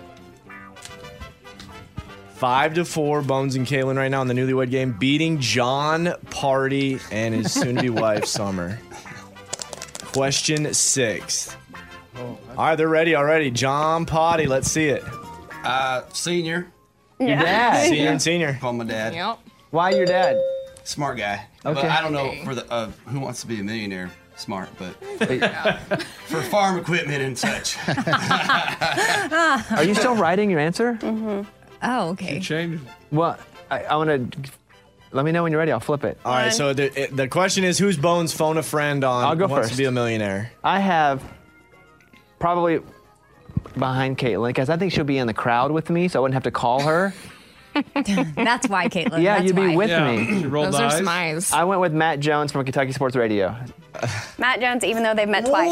J: 5-4, Bones and Caitlin right now in the Newlywed Game, beating John Party and his soon-to-be wife, Summer. Question 6. All right, they're ready already. John Party, let's see it.
K: Senior.
O: Your dad.
J: Senior and senior.
K: Call my dad.
L: Yep.
O: Why your dad?
K: Smart guy.
O: Okay.
K: But I don't know for the Who Wants to Be a Millionaire. Smart, but for farm equipment and such.
O: Are you still writing your answer?
D: Oh, okay.
F: Change.
O: Well, I want to. Let me know when you're ready. I'll flip it.
J: All right, so the question is, who's Bones phone a friend on
O: I'll go
J: Who Wants
O: first.
J: to Be a Millionaire?
O: I have probably behind Caitlin because I think she'll be in the crowd with me, so I wouldn't have to call her.
D: That's why, Caitlin.
O: Yeah,
D: That's
O: you'd be
D: why.
O: with
F: Yeah,
O: me.
F: she rolled
L: Those
F: the
L: are
F: eyes.
L: some eyes.
O: I went with Matt Jones from Kentucky Sports Radio.
N: Matt Jones, even though they've met twice.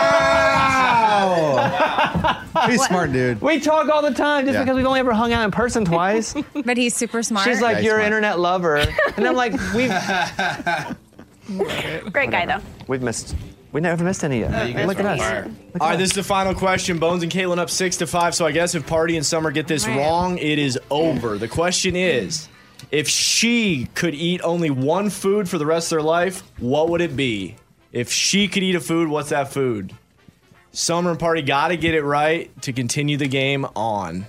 E: Wow. He's smart, dude.
O: We talk all the time just
E: Yeah.
O: because we've only ever hung out in person twice.
D: But he's super smart.
O: She's like,
E: Yeah, he's
O: you're an
E: smart.
O: internet lover. And I'm like,
N: Great guy, though.
O: we never missed any yet.
K: you guys
O: Look at
K: are
O: us.
K: fire.
J: All right, this is the final question. Bones and Caitlin up 6-5. So I guess if Party and Summer get this
L: Right.
J: wrong, it is over. The question is, if she could eat only one food for the rest of their life, what would it be? If she could eat a food, what's that food? Summer and Party got to get it right to continue the game on.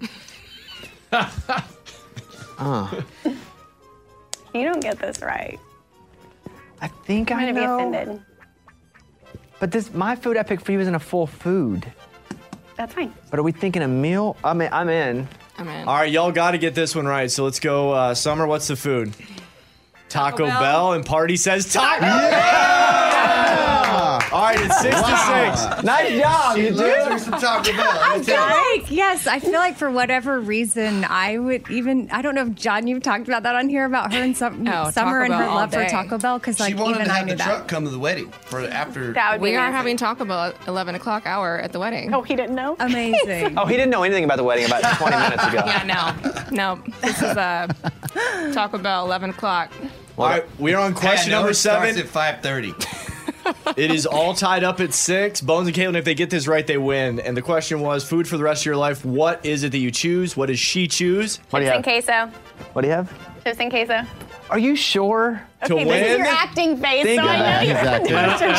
N: You don't get this right.
O: I think
N: I'm
O: I
N: going to be
O: know.
N: offended.
O: But my food I picked for you isn't a full food.
N: That's fine.
O: But are we thinking a meal? I'm in.
L: I'm in.
J: All right, y'all got to get this one right. So let's go. Summer, what's the food? Taco Bell. And Party says Taco Bell. All right, it's 6-6.
O: Nice job, you
K: There's some Taco Bell.
D: I feel like, yes, I feel like for whatever reason, I don't know if, John, you've talked about that on here about her and Summer
L: Taco
D: and her
L: Bell all
D: love for
L: day.
D: Taco Bell, because
K: She
D: like
K: wanted
D: even
K: to
D: I
K: have
D: knew
K: the
D: that.
K: truck come to the wedding for after.
N: That would be
L: We are
N: amazing.
L: having Taco Bell at 11 o'clock hour at the wedding.
N: Oh, he didn't know?
D: Amazing.
O: Oh, he didn't know anything about the wedding about 20 minutes ago.
L: Yeah, no. This is Taco Bell, 11 o'clock.
J: All right, we are on question
K: Yeah, no,
J: number
K: it starts
J: 7.
K: at 5:30.
J: It is all tied up at 6. Bones and Caitlin, if they get this right, they win. And the question was, food for the rest of your life. What is it that you choose? What does she choose?
O: What do you
N: Chips and
O: have?
N: queso.
O: What do you have?
N: Chips and queso.
O: Are you sure?
J: To
N: Okay, this is
J: win?
N: your acting face,
O: Think
N: so I know
O: about it.
N: you're
O: Exactly.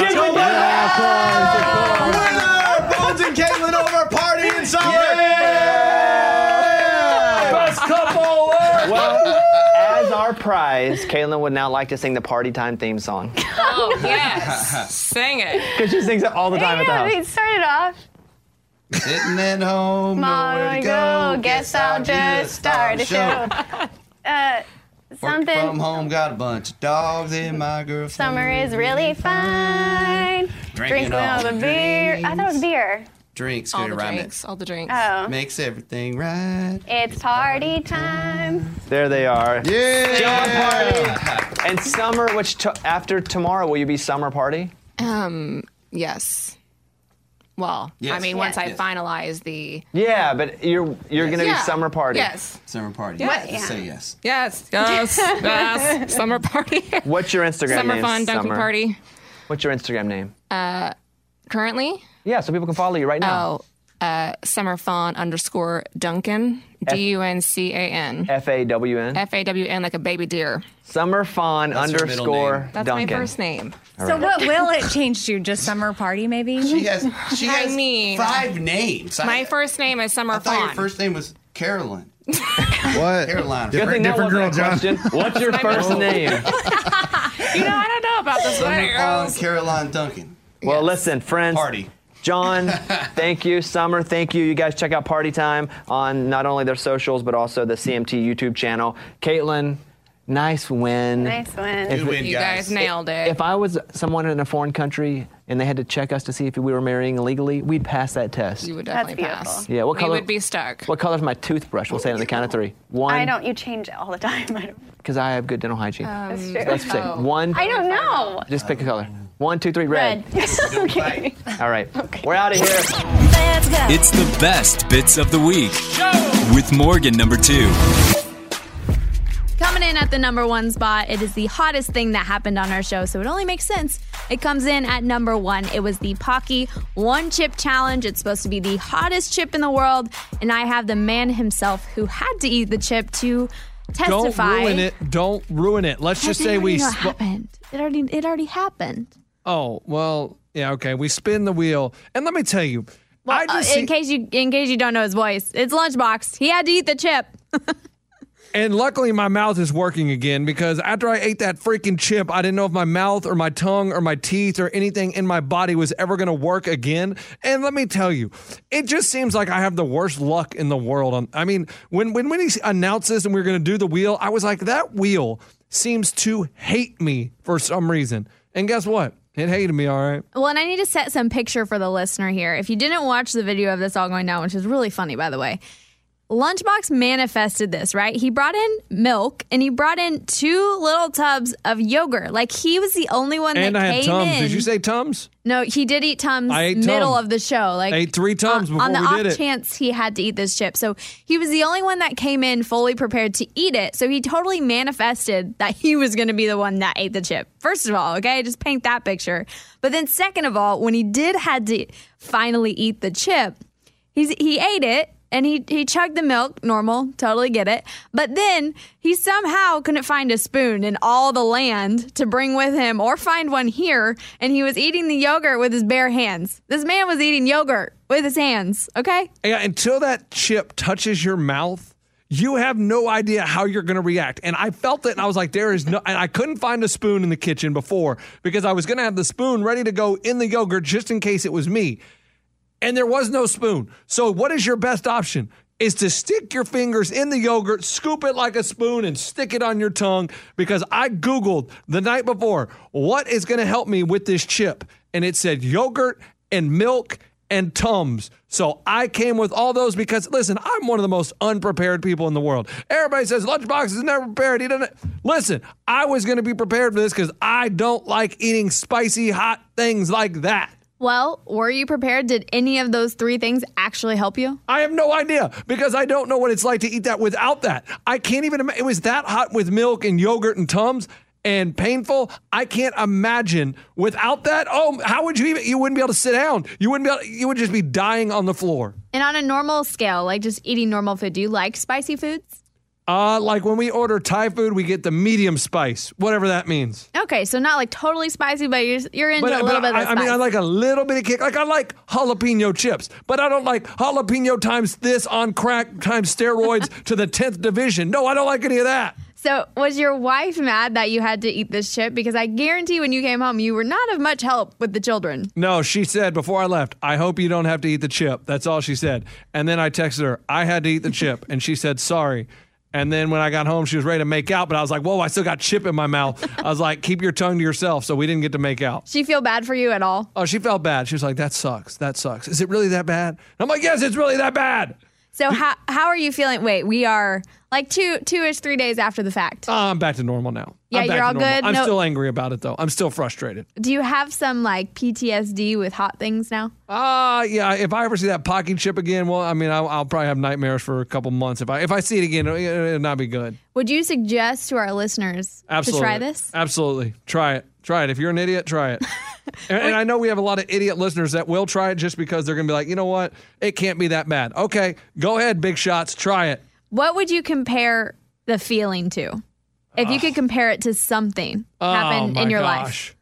J: Winner! Bones and Caitlin over Party and Summer!
F: Best couple ever.
O: Well, as our prize, Caitlin would now like to sing the party time theme song.
L: Oh, yes. Sing it.
O: Because she sings it all the time at the
N: Yeah,
O: house.
N: we started off.
K: Sitting at home,
N: Mom,
K: nowhere
N: I
K: to
N: go.
K: go.
N: Guess I'll just start a show.
K: Work
N: Something.
K: from home, got a bunch of dogs in my girlfriend.
N: Summer is really fine.
K: Drinking
N: all
K: all
N: the
K: the
N: beer. I thought it was beer.
K: Drinks,
L: All
K: good
L: the
K: rhyme
L: drinks. All the drinks.
N: Oh.
K: Makes everything right.
N: It's party time.
O: There they are.
K: Yeah.
O: John Party. And Summer, which after tomorrow, will you be Summer Party?
L: Yes. Well,
K: Yes.
L: I mean, once I
K: Yes.
L: finalize the.
O: Yeah, but you're going to
L: Yeah.
O: be Summer Party.
L: Yes.
K: Summer party.
L: Yes.
K: Just say yes.
L: Yes. Yes. Yes. Summer party.
O: What's your Instagram
L: Summer
O: name?
L: fun Dunkin'
O: Summer?
L: party.
O: What's your Instagram name?
L: Currently.
O: Yeah, so people can follow you right now.
L: Summerfawn_Duncan. DUNCAN.
O: FAWN.
L: FAWN, like a baby deer.
O: Summerfawn
K: That's her middle
O: underscore
K: name.
L: That's
O: Duncan.
L: my first name.
D: So what will it change to? Just Summer Party, maybe?
K: She has
L: I mean,
K: 5 names.
L: My first name is Summer
K: I thought your
L: Fawn.
K: first name was Carolyn.
E: What?
K: Caroline.
O: Good thing that
E: Different girl,
O: wasn't a question. What's your first name?
L: You know, I don't know about this one,
K: Summer
L: girls.
K: Fawn, Caroline Duncan.
O: Well, listen, friends.
K: Party.
O: John, thank you. Summer, thank you. You guys check out Party Time on not only their socials, but also the CMT YouTube channel. Caitlin, nice win.
N: Nice one.
K: You win,
L: You guys nailed it.
O: If I was someone in a foreign country and they had to check us to see if we were marrying illegally, we'd pass that test.
L: You would
N: That's
L: definitely
N: beautiful.
L: pass.
O: Yeah, what
L: We
O: color?
L: would be stuck.
O: What color's my toothbrush? We'll say it on the count of 3.
N: I
O: 1,
N: don't. You change it all the time. I don't.
O: because I have good dental hygiene.
N: That's true.
O: Let's say 1.
N: I don't know.
O: Just pick a color. 1, 2, 3, red.
N: Okay.
O: All right. We're out of here.
N: Let's go.
B: It's the best bits of the week with Morgan number 2.
C: Coming in at the number 1 spot, it is the hottest thing that happened on our show, so it only makes sense. It comes in at number 1. It was the Pocky One Chip Challenge. It's supposed to be the hottest chip in the world, and I have the man himself who had to eat the chip to testify.
F: Don't ruin it. Don't ruin it. Let's just say we.
C: happened. It already happened.
F: Oh well, yeah, okay. We spin the wheel, and let me tell you,
C: Well,
F: I just
C: in case you don't know his voice, it's Lunchbox. He had to eat the chip.
F: and luckily my mouth is working again because after I ate that freaking chip, I didn't know if my mouth or my tongue or my teeth or anything in my body was ever going to work again. And let me tell you, it just seems like I have the worst luck in the world. I mean, when he announced this and we were going to do the wheel, I was like, that wheel seems to hate me for some reason. And guess what? It hated me, all right.
C: Well, and I need to set some picture for the listener here. If you didn't watch the video of this all going down, which is really funny, by the way, Lunchbox manifested this, right? He brought in milk and he brought in 2 little tubs of yogurt. Like, he was the only one
F: And
C: that
F: I had
C: came
F: Tums.
C: in.
F: Did you say Tums?
C: No, he did eat Tums
F: I ate
C: middle
F: Tums.
C: of the show. Like,
F: I ate 3 Tums before
C: on the
F: we
C: off
F: did it.
C: chance he had to eat this chip. So he was the only one that came in fully prepared to eat it. So he totally manifested that he was going to be the one that ate the chip. First of all, okay, just paint that picture. But then second of all, when he had to finally eat the chip, he ate it. And he chugged the milk, normal, totally get it. But then he somehow couldn't find a spoon in all the land to bring with him or find one here. And he was eating the yogurt with his bare hands. This man was eating yogurt with his hands, okay?
F: Yeah, until that chip touches your mouth, you have no idea how you're going to react. And I felt it, and I was like, there is no, and I couldn't find a spoon in the kitchen before because I was going to have the spoon ready to go in the yogurt just in case it was me. And there was no spoon. So what is your best option? Is to stick your fingers in the yogurt, scoop it like a spoon, and stick it on your tongue. Because I Googled the night before, what is going to help me with this chip? And it said yogurt and milk and Tums. So I came with all those because, listen, I'm one of the most unprepared people in the world. Everybody says Lunchbox is never prepared. He doesn't. Listen, I was going to be prepared for this because I don't like eating spicy, hot things like that.
C: Well, were you prepared? Did any of those 3 things actually help you?
F: I have no idea because I don't know what it's like to eat that without that. I can't even imagine. It was that hot with milk and yogurt and Tums. and painful. I can't imagine without that. Oh, how would you even? You wouldn't be able to sit down. You wouldn't be able. You would just be dying on the floor.
C: And on a normal scale, like just eating normal food, do you like spicy foods?
F: Like when we order Thai food, we get the medium spice, whatever that means.
C: Okay, so not like totally spicy, but you're into a little bit of spice.
F: I mean, I like a little bit of kick. Like I like jalapeno chips, but I don't like jalapeno times this on crack times steroids to the 10th division. No, I don't like any of that.
C: So was your wife mad that you had to eat this chip? Because I guarantee when you came home, you were not of much help with the children.
F: No, she said before I left, I hope you don't have to eat the chip. That's all she said. And then I texted her, I had to eat the chip. And she said, sorry. And then when I got home, she was ready to make out, but I was like, whoa, I still got chip in my mouth. I was like, keep your tongue to yourself. So we didn't get to make out.
C: She feel bad for you at all?
F: Oh, she felt bad. She was like, that sucks. That sucks. Is it really that bad? I'm like, yes, it's really that bad.
C: So how are you feeling? Wait, we are like 2-ish, 3 days after the fact.
F: I'm back to normal now.
C: Yeah, you're all good?
F: I'm still angry about it, though. I'm still frustrated.
C: Do you have some like PTSD with hot things now?
F: Yeah. If I ever see that Pocky chip again, well, I mean, I'll probably have nightmares for a couple months. If I see it again, it'll not be good.
C: Would you suggest to our listeners to try this?
F: Absolutely. Try it. Try it. If you're an idiot, try it. And I know we have a lot of idiot listeners that will try it just because they're going to be like, you know what? It can't be that bad. Okay, go ahead, big shots. Try it.
C: What would you compare the feeling to? If you could compare it to something happen in your life.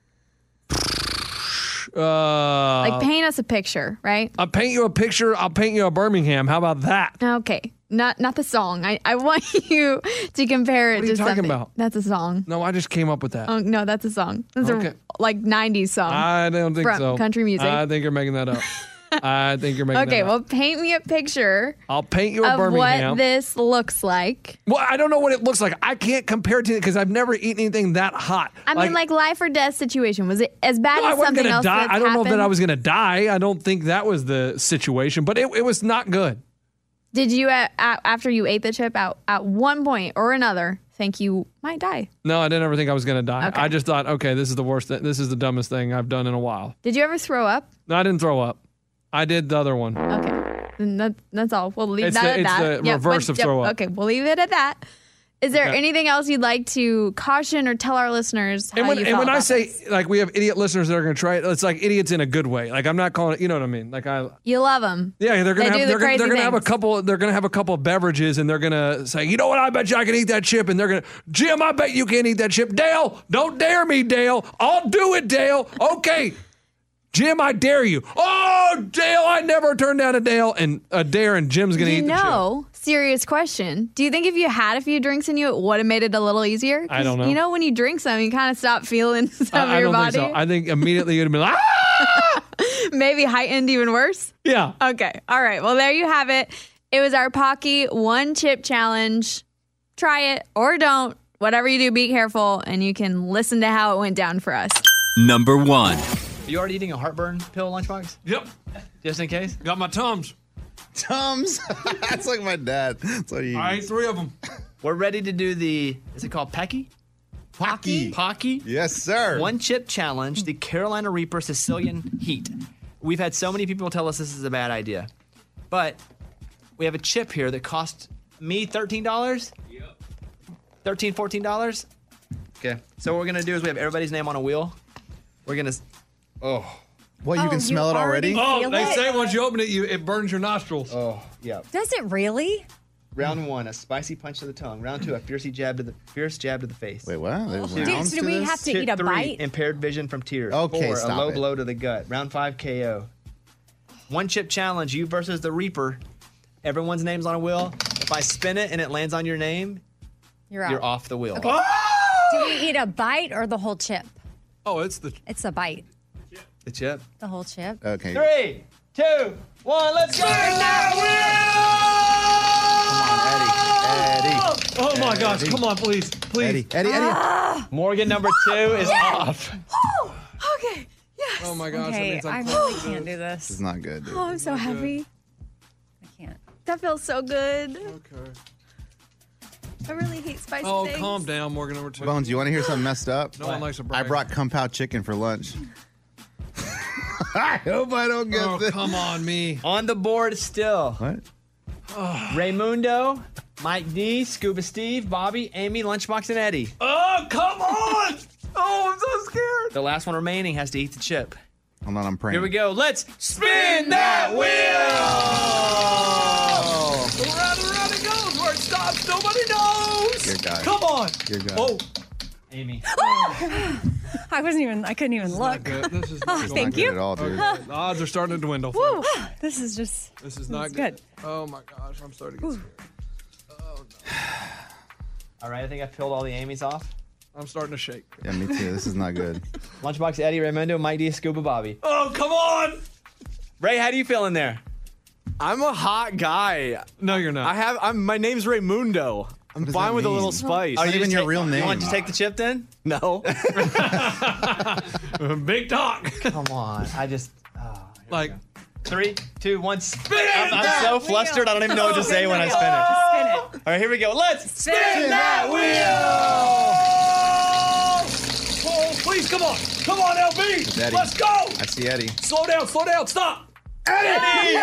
C: Like paint us a picture, right?
F: I'll paint you a picture. I'll paint you a Birmingham. How about that?
C: Okay. Not the song. I want you to compare it to something.
F: What are you talking about?
C: That's a song.
F: No, I just came up with that.
C: Oh, no, that's a song. That's a like 90s song.
F: I don't think so.
C: Country music.
F: I think you're making that up. I think you're making that up.
C: Okay, well, paint me a picture.
F: I'll paint you a
C: of
F: Birmingham.
C: what this looks like.
F: Well, I don't know what it looks like. I can't compare it to it because I've never eaten anything that hot.
C: I mean, like life or death situation. Was it as bad as something else that's
F: I don't know
C: happened?
F: that I was going to die. I don't think that was the situation, but it was not good.
C: Did you, after you ate the chip, at one point or another, think you might die?
F: No, I didn't ever think I was going to die.
C: Okay.
F: I just thought, okay, this is the worst. This is the dumbest thing I've done in a while.
C: Did you ever throw up?
F: No, I didn't throw up. I did the other one.
C: Okay. Then that's all. We'll leave that at that.
F: It's the reverse of throw up.
C: Okay, we'll leave it at that. Is there anything else you'd like to caution or tell our listeners how you felt
F: And when I
C: about
F: say,
C: this?
F: like, we have idiot listeners that are going to try it, it's like idiots in a good way. Like, I'm not calling it, you know what I mean? Like,
C: You love them.
F: Yeah, they're gonna
C: They
F: have
C: do the
F: they're gonna
C: crazy
F: have a
C: things.
F: couple. They're gonna have a couple of beverages, and they're gonna say, you know what? I bet you I can eat that chip. And they're gonna, Jim, I bet you can't eat that chip. Dale, don't dare me, Dale. I'll do it, Dale. Okay, Jim, I dare you. Oh, Dale, I never turn down a Dale and a dare, and Jim's gonna eat the chip.
C: Serious question. Do you think if you had a few drinks in you, it would have made it a little easier? 'Cause,
F: I don't know.
C: You know, when you drink some, you kind of stop feeling some
F: I
C: of your
F: don't
C: body.
F: think so. I think immediately you'd have been like, ah!
C: Maybe heightened even worse?
F: Yeah.
C: Okay. All right. Well, there you have it. It was our Pocky one chip challenge. Try it or don't. Whatever you do, be careful, and you can listen to how it went down for us.
B: Number 1.
A: Are you already eating a heartburn pill, Lunchbox?
F: Yep.
A: Just in case?
F: Got my Tums.
E: Tums? That's like my dad. That's what he
F: I ate
E: eats.
F: 3 of them.
A: We're ready to do the, is it called Pecky? Pocky?
E: Yes, sir.
A: One chip challenge, the Carolina Reaper Sicilian Heat. We've had so many people tell us this is a bad idea. But we have a chip here that cost me $13? Yep. $13, $14? Okay. So what we're going to do is we have everybody's name on a wheel. We're going to...
E: Oh. What, you can smell it already?
F: Oh, they say once you open it, it burns your nostrils.
A: Oh, yeah.
D: Does it really?
A: Round 1, a spicy punch to the tongue. Round 2, a fierce jab to the face.
E: Wait, what? There's
D: Do
E: rounds to
D: we
E: this?
D: have to
A: Tip
D: eat a
A: 3,
D: bite?
A: impaired vision from tears.
E: Okay,
A: 4,
E: stop
A: a low
E: it.
A: blow to the gut. Round 5, KO. One chip challenge, you versus the Reaper. Everyone's name's on a wheel. If I spin it and it lands on your name,
D: You're out.
A: you're off the wheel.
D: Okay. Do we eat a bite or the whole chip?
F: Oh, it's the...
D: It's a bite.
A: The chip.
D: The whole chip.
E: Okay.
A: 3, 2, 1, let's go!
E: Eddie.
F: Oh my gosh, come on, please. Please.
E: Eddie.
A: Morgan number 2 is off.
C: Oh, okay. Yes.
F: Oh my gosh, that
D: Okay,
F: means
D: I
F: I'm
D: really can't do this.
E: This is not good, dude.
C: Oh, I'm so happy.
D: I can't.
C: That feels so good.
F: Okay.
C: I really hate spicy
F: Oh,
C: things.
F: calm down, Morgan number 2.
E: Bones, you want to hear something messed up?
F: No one likes to
E: I
F: brag.
E: brought Kung Pao chicken for lunch. I hope I don't get
F: Oh,
E: this.
F: come on, me.
A: On the board still.
E: What?
A: Raymundo Mike D, Scuba Steve, Bobby, Amy, Lunchbox, and Eddie.
F: Oh, come on! Oh, I'm so scared.
A: The last one remaining has to eat the chip.
E: Hold on, I'm praying.
A: Here we go. Let's spin that wheel!
F: Around and around it goes. Where it stops, nobody knows.
E: Your guy.
F: Come on.
E: Your guy.
F: Oh,
A: Amy.
D: I couldn't even look.
F: This is not
D: Thank
E: Good
D: you.
E: at all, dude.
F: The odds are starting to dwindle.
D: Woo. This is just.
F: This is not
D: good.
F: Oh my gosh, I'm starting to get scared.
A: All right, I think I peeled all the Amy's off.
F: I'm starting to shake.
E: Yeah, me too. This is not good.
A: Lunchbox, Eddie, Raymundo, Mike D, Scuba, Bobby.
F: Oh, come on!
A: Ray, how do you feel in there?
J: I'm a hot guy.
F: No, you're not.
J: My name's Raymundo. I'm
E: does
J: fine
E: that
J: with a
E: mean?
J: little spice.
E: Not even your real
A: You
E: name.
A: want to take the chip then?
J: No.
F: Big talk.
A: Come on. I just.
F: Like,
A: 3, 2, 1, spin! I'm
F: that
A: so flustered, I don't even know what to say when I spin it.
D: Spin it.
A: All right, here we go. Let's
D: Spin
A: that wheel!
F: oh, please, come on. Come on, LB.
E: Eddie.
F: Let's go.
E: I see Eddie.
F: Slow down, stop.
E: Eddie!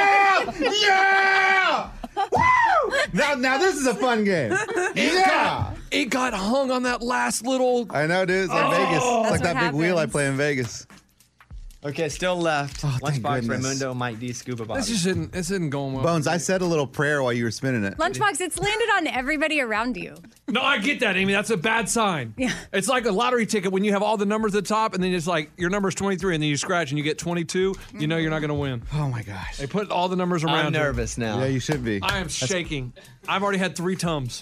E: Yeah! Woo! Now this is a fun game. Yeah!
F: It got hung on that last little.
E: I know, dude. It's like Vegas. It's
D: That's
E: like that
D: what
E: big wheel I
D: happens.
E: play in Vegas.
A: Okay, still left.
E: Oh, thank
A: Lunchbox,
E: goodness.
A: Raymundo, Mike D, Scuba, Bobby.
F: This isn't going well.
E: Bones, I said a little prayer while you were spinning it.
D: Lunchbox, it's landed on everybody around you.
F: No, I get that, Amy. That's a bad sign.
D: Yeah.
F: It's like a lottery ticket when you have all the numbers at the top, and then it's like your number's 23, and then you scratch and you get 22. You know you're not going to win.
E: Oh my gosh.
F: They put all the numbers around.
A: I'm
F: you.
A: nervous now.
E: Yeah, you should be.
F: I am shaking. I've already had 3 Tums.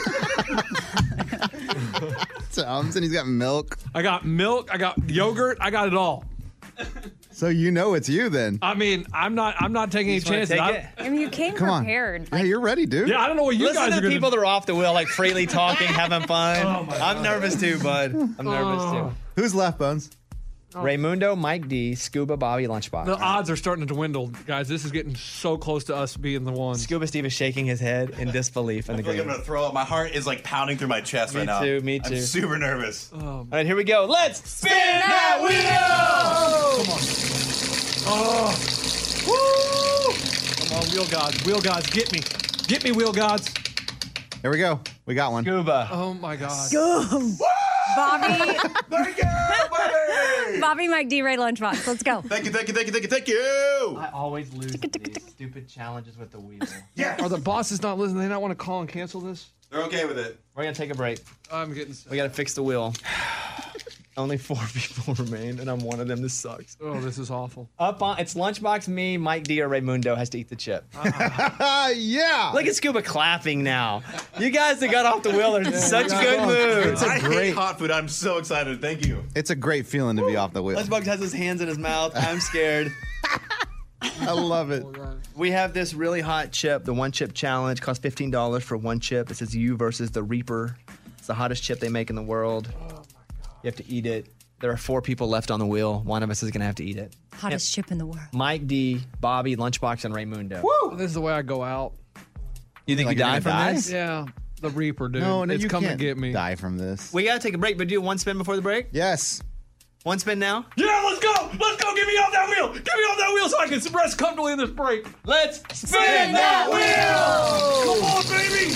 E: Tums, and he's got milk.
F: I got milk. I got yogurt. I got it all.
E: So you know it's you then.
F: I mean, I'm not taking any
A: just wanna
F: chances.
A: take
F: I-
A: it?
D: I mean, you came
E: Come on.
D: prepared.
E: Yeah, you're ready, dude.
F: Yeah, I don't know what you
A: Listen
F: guys
A: to
F: are going
A: people that are off the wheel, like freely talking, having fun.
F: Oh, my
A: I'm nervous too, bud. I'm nervous too.
E: Who's left, Bones?
A: Raymundo, Mike D, Scuba, Bobby, Lunchbox.
F: The odds are starting to dwindle, guys. This is getting so close to us being the ones.
A: Scuba Steve is shaking his head in disbelief in the
P: I feel like I'm
A: game.
P: gonna throw up. My heart is like pounding through my chest right now.
A: Me too.
P: I'm super nervous.
A: All right, here we go. Let's spin
P: that
A: wheel!
F: Come on. Oh. Woo! Come on, wheel gods, get me. Get me, wheel gods.
E: Here we go. We got one.
A: Scuba.
F: Oh my God.
D: Bobby,
P: Thank you, buddy.
D: Bobby, Mike D, Ray, Lunchbox. Let's go.
P: Thank you.
A: I always lose these stupid challenges with the wheel.
F: Are the bosses not listening? They not want to call and cancel this?
P: They're okay with it.
A: We're going to take a break.
F: I'm getting sick.
A: We got to fix the wheel. Only 4 people remain, and I'm one of them. This sucks.
F: Oh, this is awful.
A: Up on it's Lunchbox, me, Mike D, or Raymundo has to eat the chip.
E: Yeah.
A: Look at Scuba clapping now. You guys that got off the wheel are in such
F: got
A: good
F: off.
A: mood.
P: I hate
E: great-
P: hot food. I'm so excited. Thank you.
E: It's a great feeling to be off the wheel.
A: Lunchbox has his hands in his mouth. I'm scared.
E: I love it.
A: We have this really hot chip, the one chip challenge. Costs $15 for one chip. It says you versus the Reaper. It's the hottest chip they make in the world. Oh my God. You have to eat it. There are 4 people left on the wheel. One of us is going to have to eat it.
D: Hottest chip in the world.
A: Mike D, Bobby, Lunchbox, and Raymundo.
F: Woo! This is the way I go out.
A: You think
E: Like
A: you
E: you're
A: die
E: gonna
A: from
E: die?
A: this?
F: Yeah. The Reaper, dude.
E: No,
F: it's
E: you
F: coming
E: can't
F: to get me.
E: die from this.
A: We got to take a break, but do one spin before the break?
E: Yes.
A: One spin now?
F: Yeah, let's go! Let's go! Get me off that wheel! Get me off that wheel so I can rest comfortably in this break.
A: Let's
F: spin
A: that
F: wheel! Come on, baby!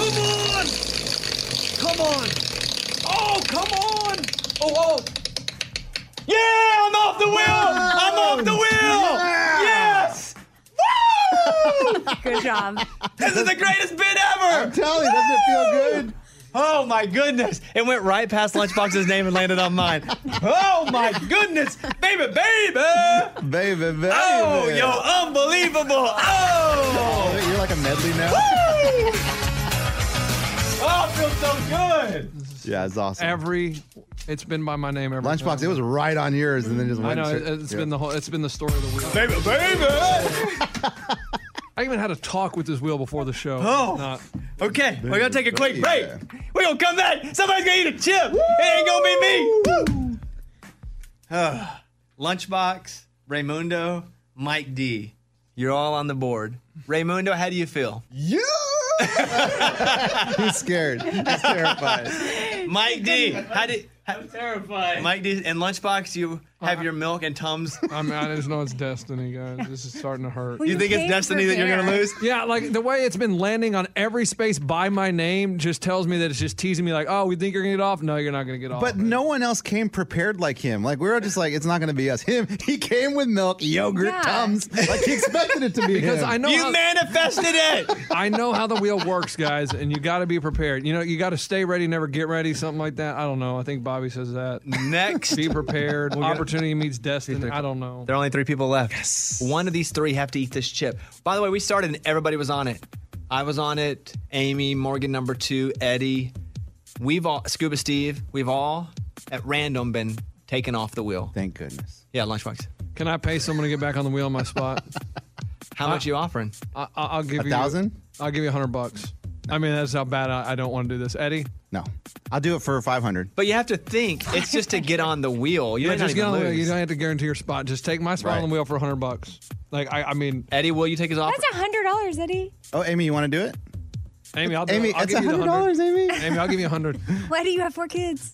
F: Come on! Come on! Oh, come on! Oh!
A: Yeah, I'm off the wheel! I'm off the wheel! Yes! Woo!
D: Good job.
A: This is the greatest bit ever!
E: I'm telling you, doesn't it feel good?
A: Oh my goodness! It went right past Lunchbox's name and landed on mine. Oh my goodness! Baby!
E: Baby.
A: Oh, you're unbelievable! Oh!
E: You're like a medley now?
A: Oh, it feels so good!
E: Yeah, it's awesome.
F: It's been by my name every
E: Lunchbox,
F: time.
E: it was right on yours and then just
F: I
E: went
F: know,
E: straight-
F: it's
E: yeah.
F: been the whole, it's been the story of the wheel.
A: Baby!
F: I even had a talk with this wheel before the show.
A: Oh.
F: Not-
A: Okay, we're gonna take a quick break.
E: Yeah.
A: We're gonna come back. Somebody's gonna eat a chip. It ain't gonna be me. Lunchbox, Raymundo, Mike D. You're all on the board. Raymundo, how do you feel?
E: Yeah! He's scared. He's terrified.
A: Mike D, how did?
G: I'm terrified.
A: Mike D and Lunchbox, have your milk and Tums.
F: I mean, I just know it's destiny, guys. This is starting to hurt.
A: Well, you think it's destiny that you're going to lose?
F: Yeah, like the way it's been landing on every space by my name just tells me that it's just teasing me like, oh, we think you're going to get off? No, you're not going to get off.
E: But no one else came prepared like him. Like, we were just like, it's not going to be us. He came with milk, yogurt, Tums. Like, he expected it to be
F: because
E: him.
F: I know
A: you manifested it.
F: I know how the wheel works, guys, and you got to be prepared. You know, you got to stay ready, never get ready, something like that. I don't know. I think Bobby says that.
A: Next.
F: Be prepared. Opportunity meets destiny. I don't know.
A: There are only 3 people left. Yes. One of these 3 have to eat this chip. By the way, we started and everybody was on it. I was on it. Amy, Morgan number 2, Eddie. We've all, Scuba Steve, we've all at random been taken off the wheel.
E: Thank goodness.
A: Yeah, Lunchbox.
F: Can I pay someone to get back on the wheel on my spot?
A: How much are you offering?
F: I'll give you
E: 1,000.
F: I'll give you $100. I mean, that's how bad I don't want to do this. Eddie?
E: No. I'll do it for 500.
A: But you have to think, it's just to get on the wheel. You
F: Yeah,
A: might not
F: just get
A: even
F: on the wheel.
A: lose.
F: You don't have to guarantee your spot. Just take my spot on the wheel for $100. Like, I mean,
A: Eddie, will you take his offer?
D: That's $100, Eddie.
E: Oh, Amy, you want to do it?
F: Amy, I'll do
E: Amy,
F: it. I'll
E: it's
F: give you the
E: $100, Amy.
F: Amy, I'll give you 100.
D: Why do you have 4 kids?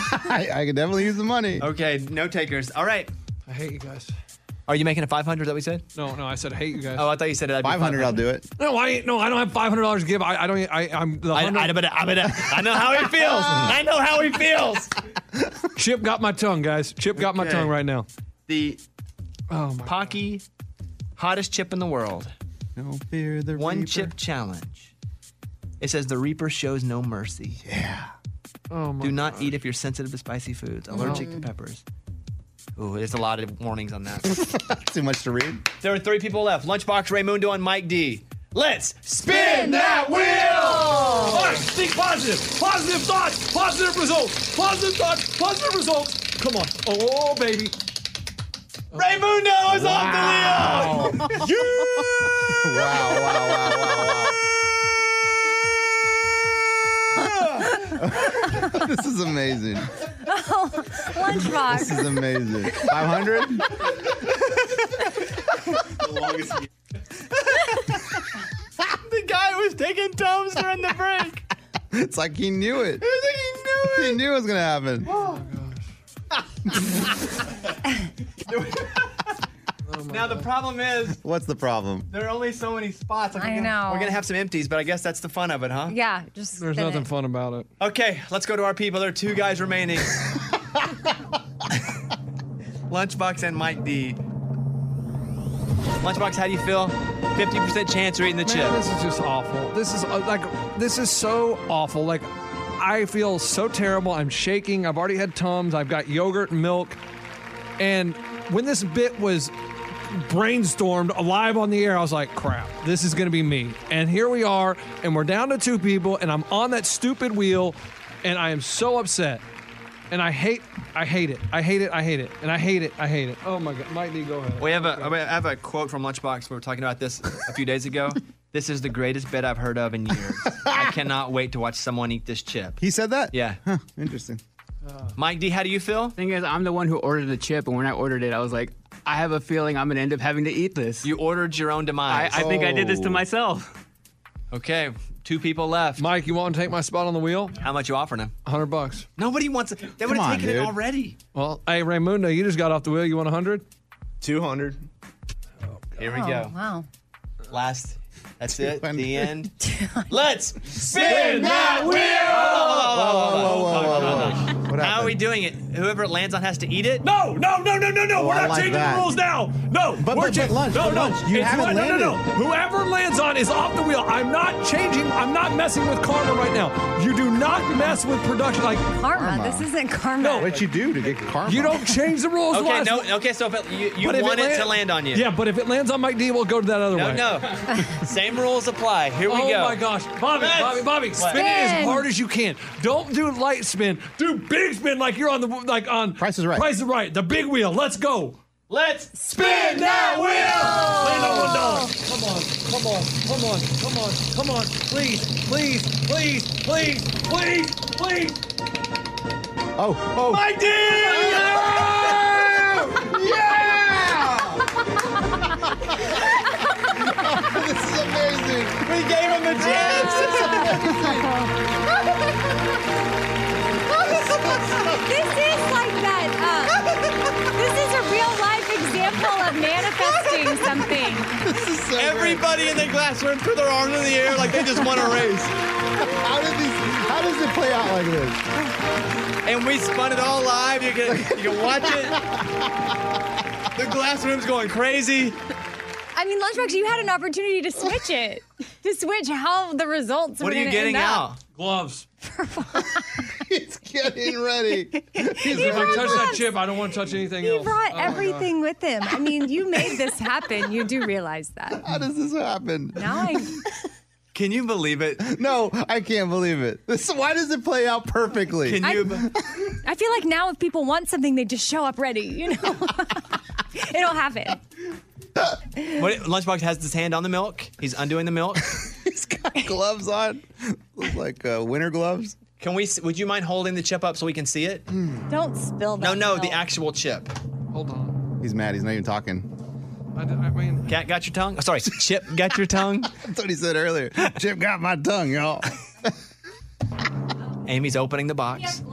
E: I could definitely use the money.
A: Okay, no takers. All right.
F: I hate you guys.
A: Are you making it 500 that we said?
F: No, I said hate you guys.
A: Oh, I thought you said it.
E: 500, I'll do it.
F: No, I don't have $500 to give. I'm the
A: I know how he feels. I know how he feels.
F: Chip got my tongue, guys. Chip got my
A: Okay.
F: tongue right now.
A: The Pocky hottest chip in the world.
E: No fear the
A: One
E: Reaper.
A: chip challenge. It says the Reaper shows no mercy.
E: Yeah.
F: Oh my
A: Do not eat if you're sensitive to spicy foods, allergic
F: Mm.
A: to peppers. Ooh, there's a lot of warnings on that.
E: Too much to read.
A: There are 3 people left. Lunchbox, Raymundo, and Mike D. Let's spin that wheel!
F: All right, think positive. Positive thoughts. Positive results. Positive thoughts. Positive results. Come on. Oh, baby.
A: Raymundo is off the wheel!
E: Wow. This is amazing.
D: Oh, Lunchbox.
E: This is amazing. 500?
A: The guy was taking Tums during the break.
E: It's like he knew it. He knew it was going to happen.
A: Now the problem is
E: What's the problem?
A: there are only so many spots.
D: I know.
A: We're gonna have some empties, but I guess that's the fun of it, huh?
D: Yeah, just
F: There's
D: spin
F: nothing
D: it.
F: fun about it.
A: Okay, let's go to our people. There are 2 guys remaining. Lunchbox and Mike D. Lunchbox, how do you feel? 50% chance you're eating the chip.
F: Man, this is just awful. This is so awful. Like, I feel so terrible. I'm shaking. I've already had Tums. I've got yogurt and milk. And when this bit was brainstormed live on the air, I was like, crap, this is going to be me. And here we are, and we're down to 2 people, and I'm on that stupid wheel, and I am so upset. And I hate it. And I hate it. Oh my God. Mike D, go ahead.
A: I have a quote from Lunchbox. We were talking about this a few days ago. This is the greatest bit I've heard of in years. I cannot wait to watch someone eat this chip.
E: He said that?
A: Yeah.
E: Huh, interesting.
A: Mike D, how do you feel?
G: Thing is, I'm the one who ordered the chip, and when I ordered it, I was like, I have a feeling I'm gonna end up having to eat this.
A: You ordered your own demise.
G: I think I did this to myself.
A: Okay, 2 people left.
F: Mike, you want to take my spot on the wheel?
A: How much you offering him?
F: $100.
A: Nobody wants it. They would
E: Come
A: have
E: on,
A: taken it
E: dude.
A: already.
F: Well, hey, Raymundo, you just got off the wheel. You want 100?
J: 200.
A: Here we
D: Oh,
A: go.
D: wow.
A: Last. That's it.
E: 200.
A: The end. Let's spin that wheel!
E: What
A: How are
E: happened?
A: we doing it? Whoever it lands on has to eat it?
F: No. We're
E: I
F: not
E: like
F: changing
E: that.
F: the rules now. No.
E: But
F: we're
E: lunch,
F: no.
E: you
F: It's
E: haven't
F: what-
E: landed.
F: No. Whoever lands on is off the wheel. I'm not changing. I'm not messing with karma right now. You do not mess with production. Like,
D: Karma. This isn't karma.
F: No.
E: What'd you do to get karma?
F: you don't change the rules.
A: Okay,
F: last-
A: no. Okay, so if you
F: But if
A: want it
F: land-
A: to land on you.
F: Yeah, but if it lands on Mike D, we'll go to that other way.
A: No. Same rules apply. Here we
F: Oh
A: go.
F: my gosh, Bobby,
A: What?
F: spin it as hard as you can. Don't do light spin. Do big spin like you're on on
E: Price is Right.
F: Price is Right. The big wheel. Let's go.
A: Let's spin that wheel!
F: Land on $1. Come on. Please.
E: Oh.
A: Mike D!
E: This is amazing.
A: We gave him a chance.
D: This is like that. This is
C: something.
A: Everybody in the classroom threw their arms in the air like they just won a race.
E: How does it play out like this?
A: And we spun it all live. You can watch it. The classroom's going crazy.
D: I mean, Lunchbox, you had an opportunity to switch it. To switch how the results
A: What
D: were
A: are you
D: gonna
A: getting
D: end
A: out?
D: up.
F: Gloves.
E: He's getting ready.
F: If I touch that chip, I don't want to touch anything
D: He
F: else.
D: brought
F: Oh my
D: everything with him. I mean, you made this happen. You do realize that.
E: How does this happen?
D: Now I...
A: Can you believe it?
E: No, I can't believe it. Why does it play out perfectly?
A: Can you?
D: I feel like now if people want something, they just show up ready, you know? It'll happen.
A: Lunchbox has his hand on the milk. He's undoing the milk.
E: He's got gloves on. Looks like winter gloves.
A: Would you mind holding the chip up so we can see it?
D: Don't spill that.
A: No,
D: milk.
A: the actual chip.
F: Hold on.
E: He's mad. He's not even talking.
F: I mean,
A: Cat got your tongue? Oh, sorry, Chip got your tongue?
E: That's what he said earlier. Chip got my tongue, y'all.
A: Amy's opening the box.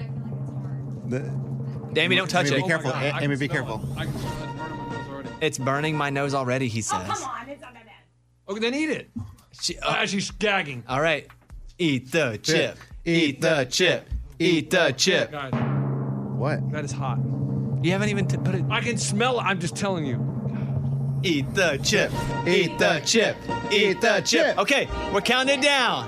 A: Amy, don't touch
E: Amy,
A: it.
E: be careful. Amy, be careful.
A: It's burning my nose already, he says.
D: Come on, it's not that bad.
F: Okay, then eat it. She's gagging.
A: All right. Eat the chip. Eat the chip. Eat the chip.
F: Guys,
E: What?
F: that is hot.
A: You haven't even put it.
F: I can smell it. I'm just telling you.
A: Eat the chip. Eat the chip. Eat the chip. Okay, we're counting it down.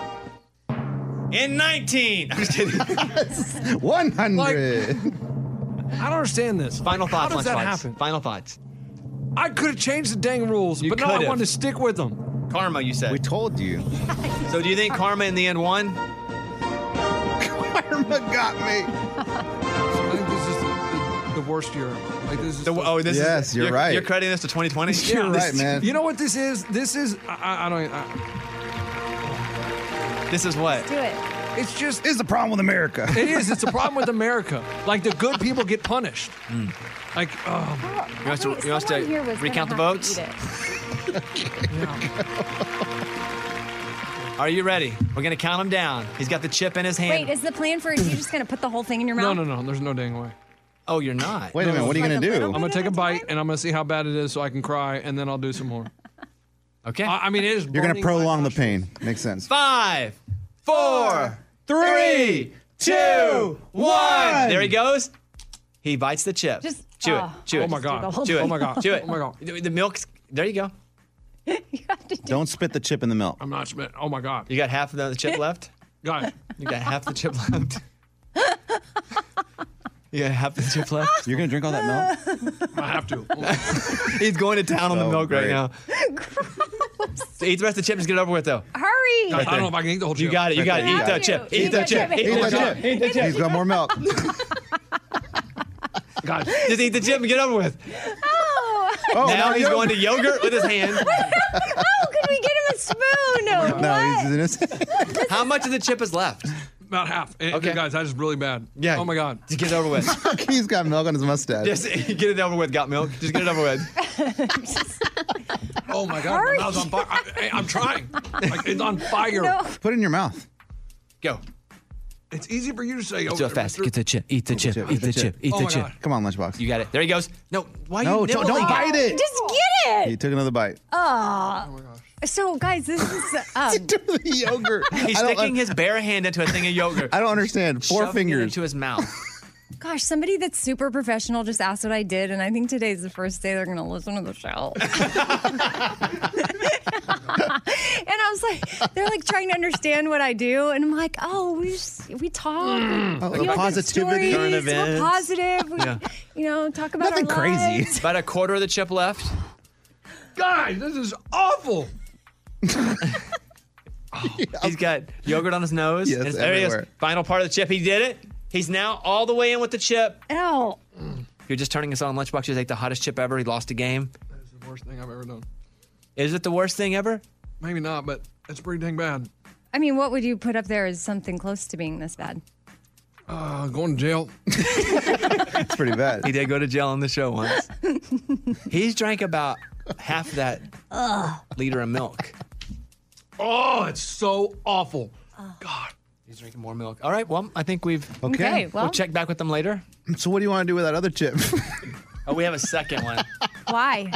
A: In 19. I'm just kidding.
E: 100.
F: I don't understand this.
A: Final thoughts,
F: How does that
A: Lunchbox.
F: happen?
A: Final thoughts.
F: I could have changed the dang rules,
A: You
F: but no, I
A: could've.
F: wanted to stick with them.
A: Karma, you said.
E: We told you.
A: So do you think Karma in the end won?
E: Karma got me.
F: I think this is the worst year. Like this is.
E: Yes, you're right.
A: You're crediting this to 2020?
E: You're right, man.
F: You know what this is? This is. I don't.
A: This is what?
D: Do it.
F: It's just.
E: It's the problem with America.
F: It is. It's a problem with America. Like the good people get punished. Like, oh.
A: You want us to recount the votes? Are you ready? We're going to count them down. He's got the chip in his hand.
D: Wait, is the plan for you just going to put the whole thing in your mouth?
F: No. There's no dang way.
A: Oh, you're not?
E: Wait a minute. What are you going to do?
F: I'm going to take a bite and I'm going to see how bad it is so I can cry and then I'll do some more.
A: Okay.
F: I mean, it is.
E: You're going to prolong the pain. Makes sense.
A: 5, 4, 3, 2, 1. There he goes. He bites the chip.
D: Just
A: chew it. Chew it.
F: Oh my God.
A: Chew it.
F: Oh my God.
A: Chew it.
F: Oh my God.
A: The milk's. There you go.
E: Don't spit the chip in the milk.
F: I'm not spit. Oh my God.
A: You got half of the chip left?
F: Guys.
A: You got half the chip left? You got half the chip left?
E: You're going to drink all that milk?
F: I have to.
A: He's going to town on the milk right
E: great.
A: now. So eat the rest of the chip and just get it over with, though.
D: Hurry.
F: I don't know if I can eat the whole chip.
A: You got it. You got it. Eat
E: Got
A: the
E: it.
A: chip. Eat the chip.
D: Eat
A: Eat
D: the
A: the chip. Eat the chip.
E: He's got more milk.
F: Guys.
A: Just eat the chip and get over with.
D: Oh,
A: Now he's going to yogurt with his hand.
D: could we get him a spoon?
E: No,
D: What?
E: he's in his.
A: How much of the chip is left?
F: About half.
A: Okay.
F: Guys, that is really bad.
A: Yeah.
F: Oh my God.
A: Just get it over with.
E: He's got milk on his mustache.
A: Just get it over with. Got milk. Just get it over with.
F: Oh my God. My mouth's on fire. I'm trying. Like, it's on fire.
D: No.
E: Put it in your mouth.
A: Go.
F: It's easy for you to say.
A: Do it fast. Get the chip. Eat the chip. Eat the chip. Eat
F: Oh
A: the
F: my
A: chip.
F: God.
E: Come on, Lunchbox.
A: You got it. There he goes. No. Why are
E: No,
A: you
E: don't
A: nibbling?
E: bite it.
D: Just get
E: He
D: it.
E: took another bite.
D: So, guys, this is.
E: The yogurt.
A: He's sticking his bare hand into a thing of yogurt.
E: I don't understand. Four
A: shoving it
E: fingers.
A: into his mouth.
D: Gosh, somebody that's super professional just asked what I did, and I think today's the first day they're going to listen to the show. And I was like, they're like trying to understand what I do, and I'm like, oh, we talk,
E: Oh,
D: we have good
E: positivity.
D: stories,
A: Current
D: we're
A: events.
D: positive, we, talk about
E: Nothing
D: our
E: crazy.
D: lives.
A: About a quarter of the chip left.
F: Guys, this is awful.
A: He's got yogurt on his nose.
E: Yes,
A: And there he is.
E: everywhere.
A: Final part of the chip. He did it. He's now all the way in with the chip.
D: Ow.
A: You're just turning us on Lunchbox. You ate the hottest chip ever. He lost a game.
F: That's the worst thing I've ever done.
A: Is it the worst thing ever?
F: Maybe not, but it's pretty dang bad.
D: I mean, what would you put up there as something close to being this bad?
F: Going to jail.
E: It's pretty bad.
A: He did go to jail on the show once. He's drank about half that liter of milk.
F: Oh, it's so awful. God.
A: He's drinking more milk. All right, well, I think we've...
D: Okay, well.
A: We'll check back with them later.
E: So what do you want to do with that other chip?
A: Oh, we have a second one.
D: Why?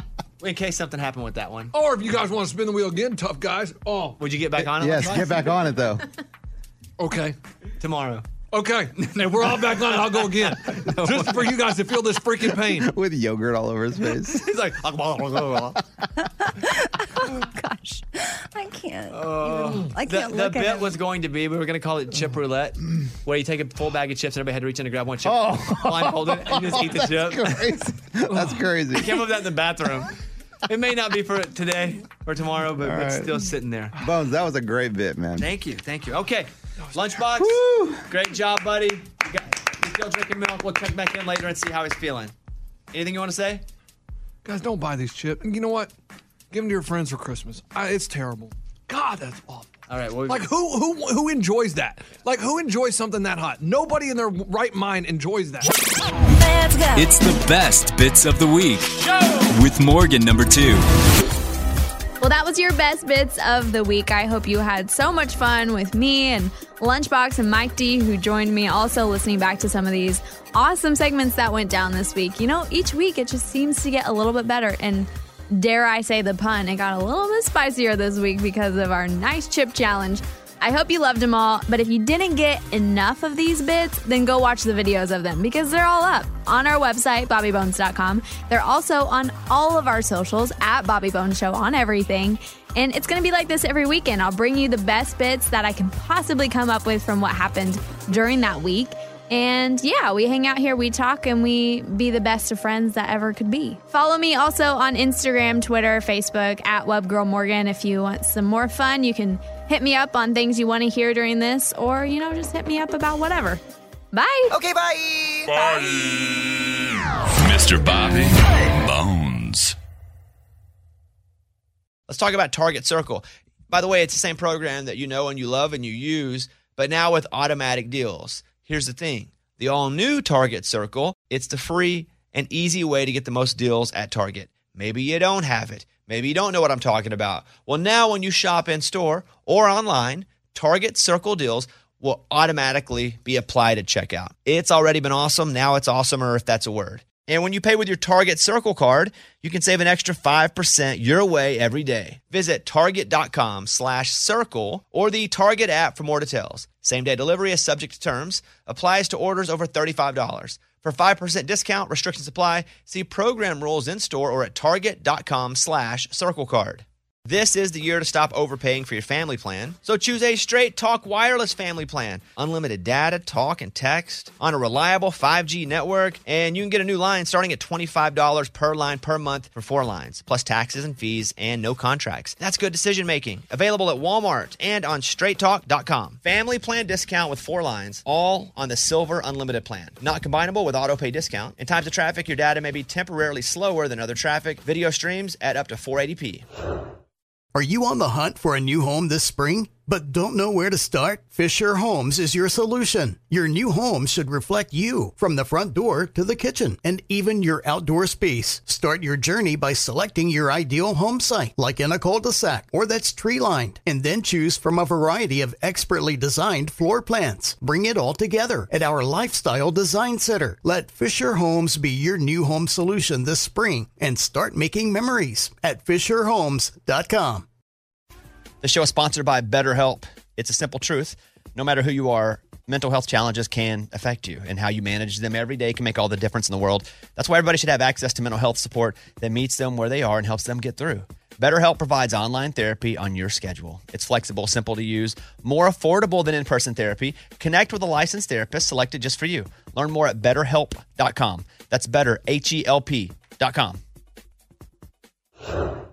A: In case something happened with that one.
F: Or if you guys want to spin the wheel again, tough guys. Oh,
A: would you get back on it?
E: Yes, get back on it though.
F: Okay.
A: Tomorrow.
F: Okay. Now we're all back on it. I'll go again. Just for you guys to feel this freaking pain.
E: With yogurt all over his face.
A: He's like,
D: Oh gosh, I can't. I can't
A: the
D: look at
A: bit
D: him.
A: was going to be, we were going to call it chip roulette, where you take a full bag of chips and everybody had to reach in and grab one chip, blindfolded, and you just eat the chip.
E: That's crazy.
A: I came up with that in the bathroom. It may not be for today or tomorrow, but
E: All
A: it's
E: right.
A: still sitting there.
E: Bones, that was a great bit, man.
A: Thank you. Okay, Lunchbox, great job, buddy. He's still drinking milk. We'll check back in later and see how he's feeling. Anything you want to say?
F: Guys, don't buy these chips. You know what? Give them to your friends for Christmas. It's terrible. God, that's awful.
A: All right. Well,
F: like who enjoys that? Like who enjoys something that hot? Nobody in their right mind enjoys that.
B: Let's go. It's the best bits of the week with Morgan number 2.
C: Well, that was your best bits of the week. I hope you had so much fun with me and Lunchbox and Mike D, who joined me, also listening back to some of these awesome segments that went down this week. You know, each week it just seems to get a little bit better. And dare I say the pun, it got a little bit spicier this week because of our nice chip challenge. I hope you loved them all, but if you didn't get enough of these bits, then go watch the videos of them because they're all up on our website, BobbyBones.com. They're also on all of our socials at Bobby Bones Show on everything. And it's going to be like this every weekend. I'll bring you the best bits that I can possibly come up with from what happened during that week. And yeah, we hang out here, we talk, and we be the best of friends that ever could be. Follow me also on Instagram, Twitter, Facebook, at WebGirlMorgan. If you want some more fun, you can hit me up on things you want to hear during this, or, you know, just hit me up about whatever. Bye.
A: Okay, bye.
B: Bye. Mr. Bobby Bones.
A: Let's talk about Target Circle. By the way, it's the same program that you know and you love and you use, but now with automatic deals. Here's the thing. The all-new Target Circle, it's the free and easy way to get the most deals at Target. Maybe you don't have it. Maybe you don't know what I'm talking about. Well, now when you shop in-store or online, Target Circle deals will automatically be applied at checkout. It's already been awesome. Now it's awesomer, if that's a word. And when you pay with your Target Circle card, you can save an extra 5% your way every day. Visit Target.com/circle or the Target app for more details. Same-day delivery is subject to terms. Applies to orders over $35. For 5% discount, restrictions apply. See program rules in-store or at Target.com/circle card. This is the year to stop overpaying for your family plan. So choose a Straight Talk wireless family plan. Unlimited data, talk, and text on a reliable 5G network. And you can get a new line starting at $25 per line per month for 4 lines, plus taxes and fees and no contracts. That's good decision making. Available at Walmart and on straighttalk.com. Family plan discount with 4 lines, all on the Silver Unlimited plan. Not combinable with auto pay discount. In times of traffic, your data may be temporarily slower than other traffic. Video streams at up to 480p.
Q: Are you on the hunt for a new home this spring, but don't know where to start? Fisher Homes is your solution. Your new home should reflect you, from the front door to the kitchen, and even your outdoor space. Start your journey by selecting your ideal home site, like in a cul-de-sac or that's tree-lined, and then choose from a variety of expertly designed floor plans. Bring it all together at our Lifestyle Design Center. Let Fisher Homes be your new home solution this spring and start making memories at FisherHomes.com.
A: The show is sponsored by BetterHelp. It's a simple truth. No matter who you are, mental health challenges can affect you, and how you manage them every day can make all the difference in the world. That's why everybody should have access to mental health support that meets them where they are and helps them get through. BetterHelp provides online therapy on your schedule. It's flexible, simple to use, more affordable than in-person therapy. Connect with a licensed therapist selected just for you. Learn more at BetterHelp.com. That's better, HELP.com.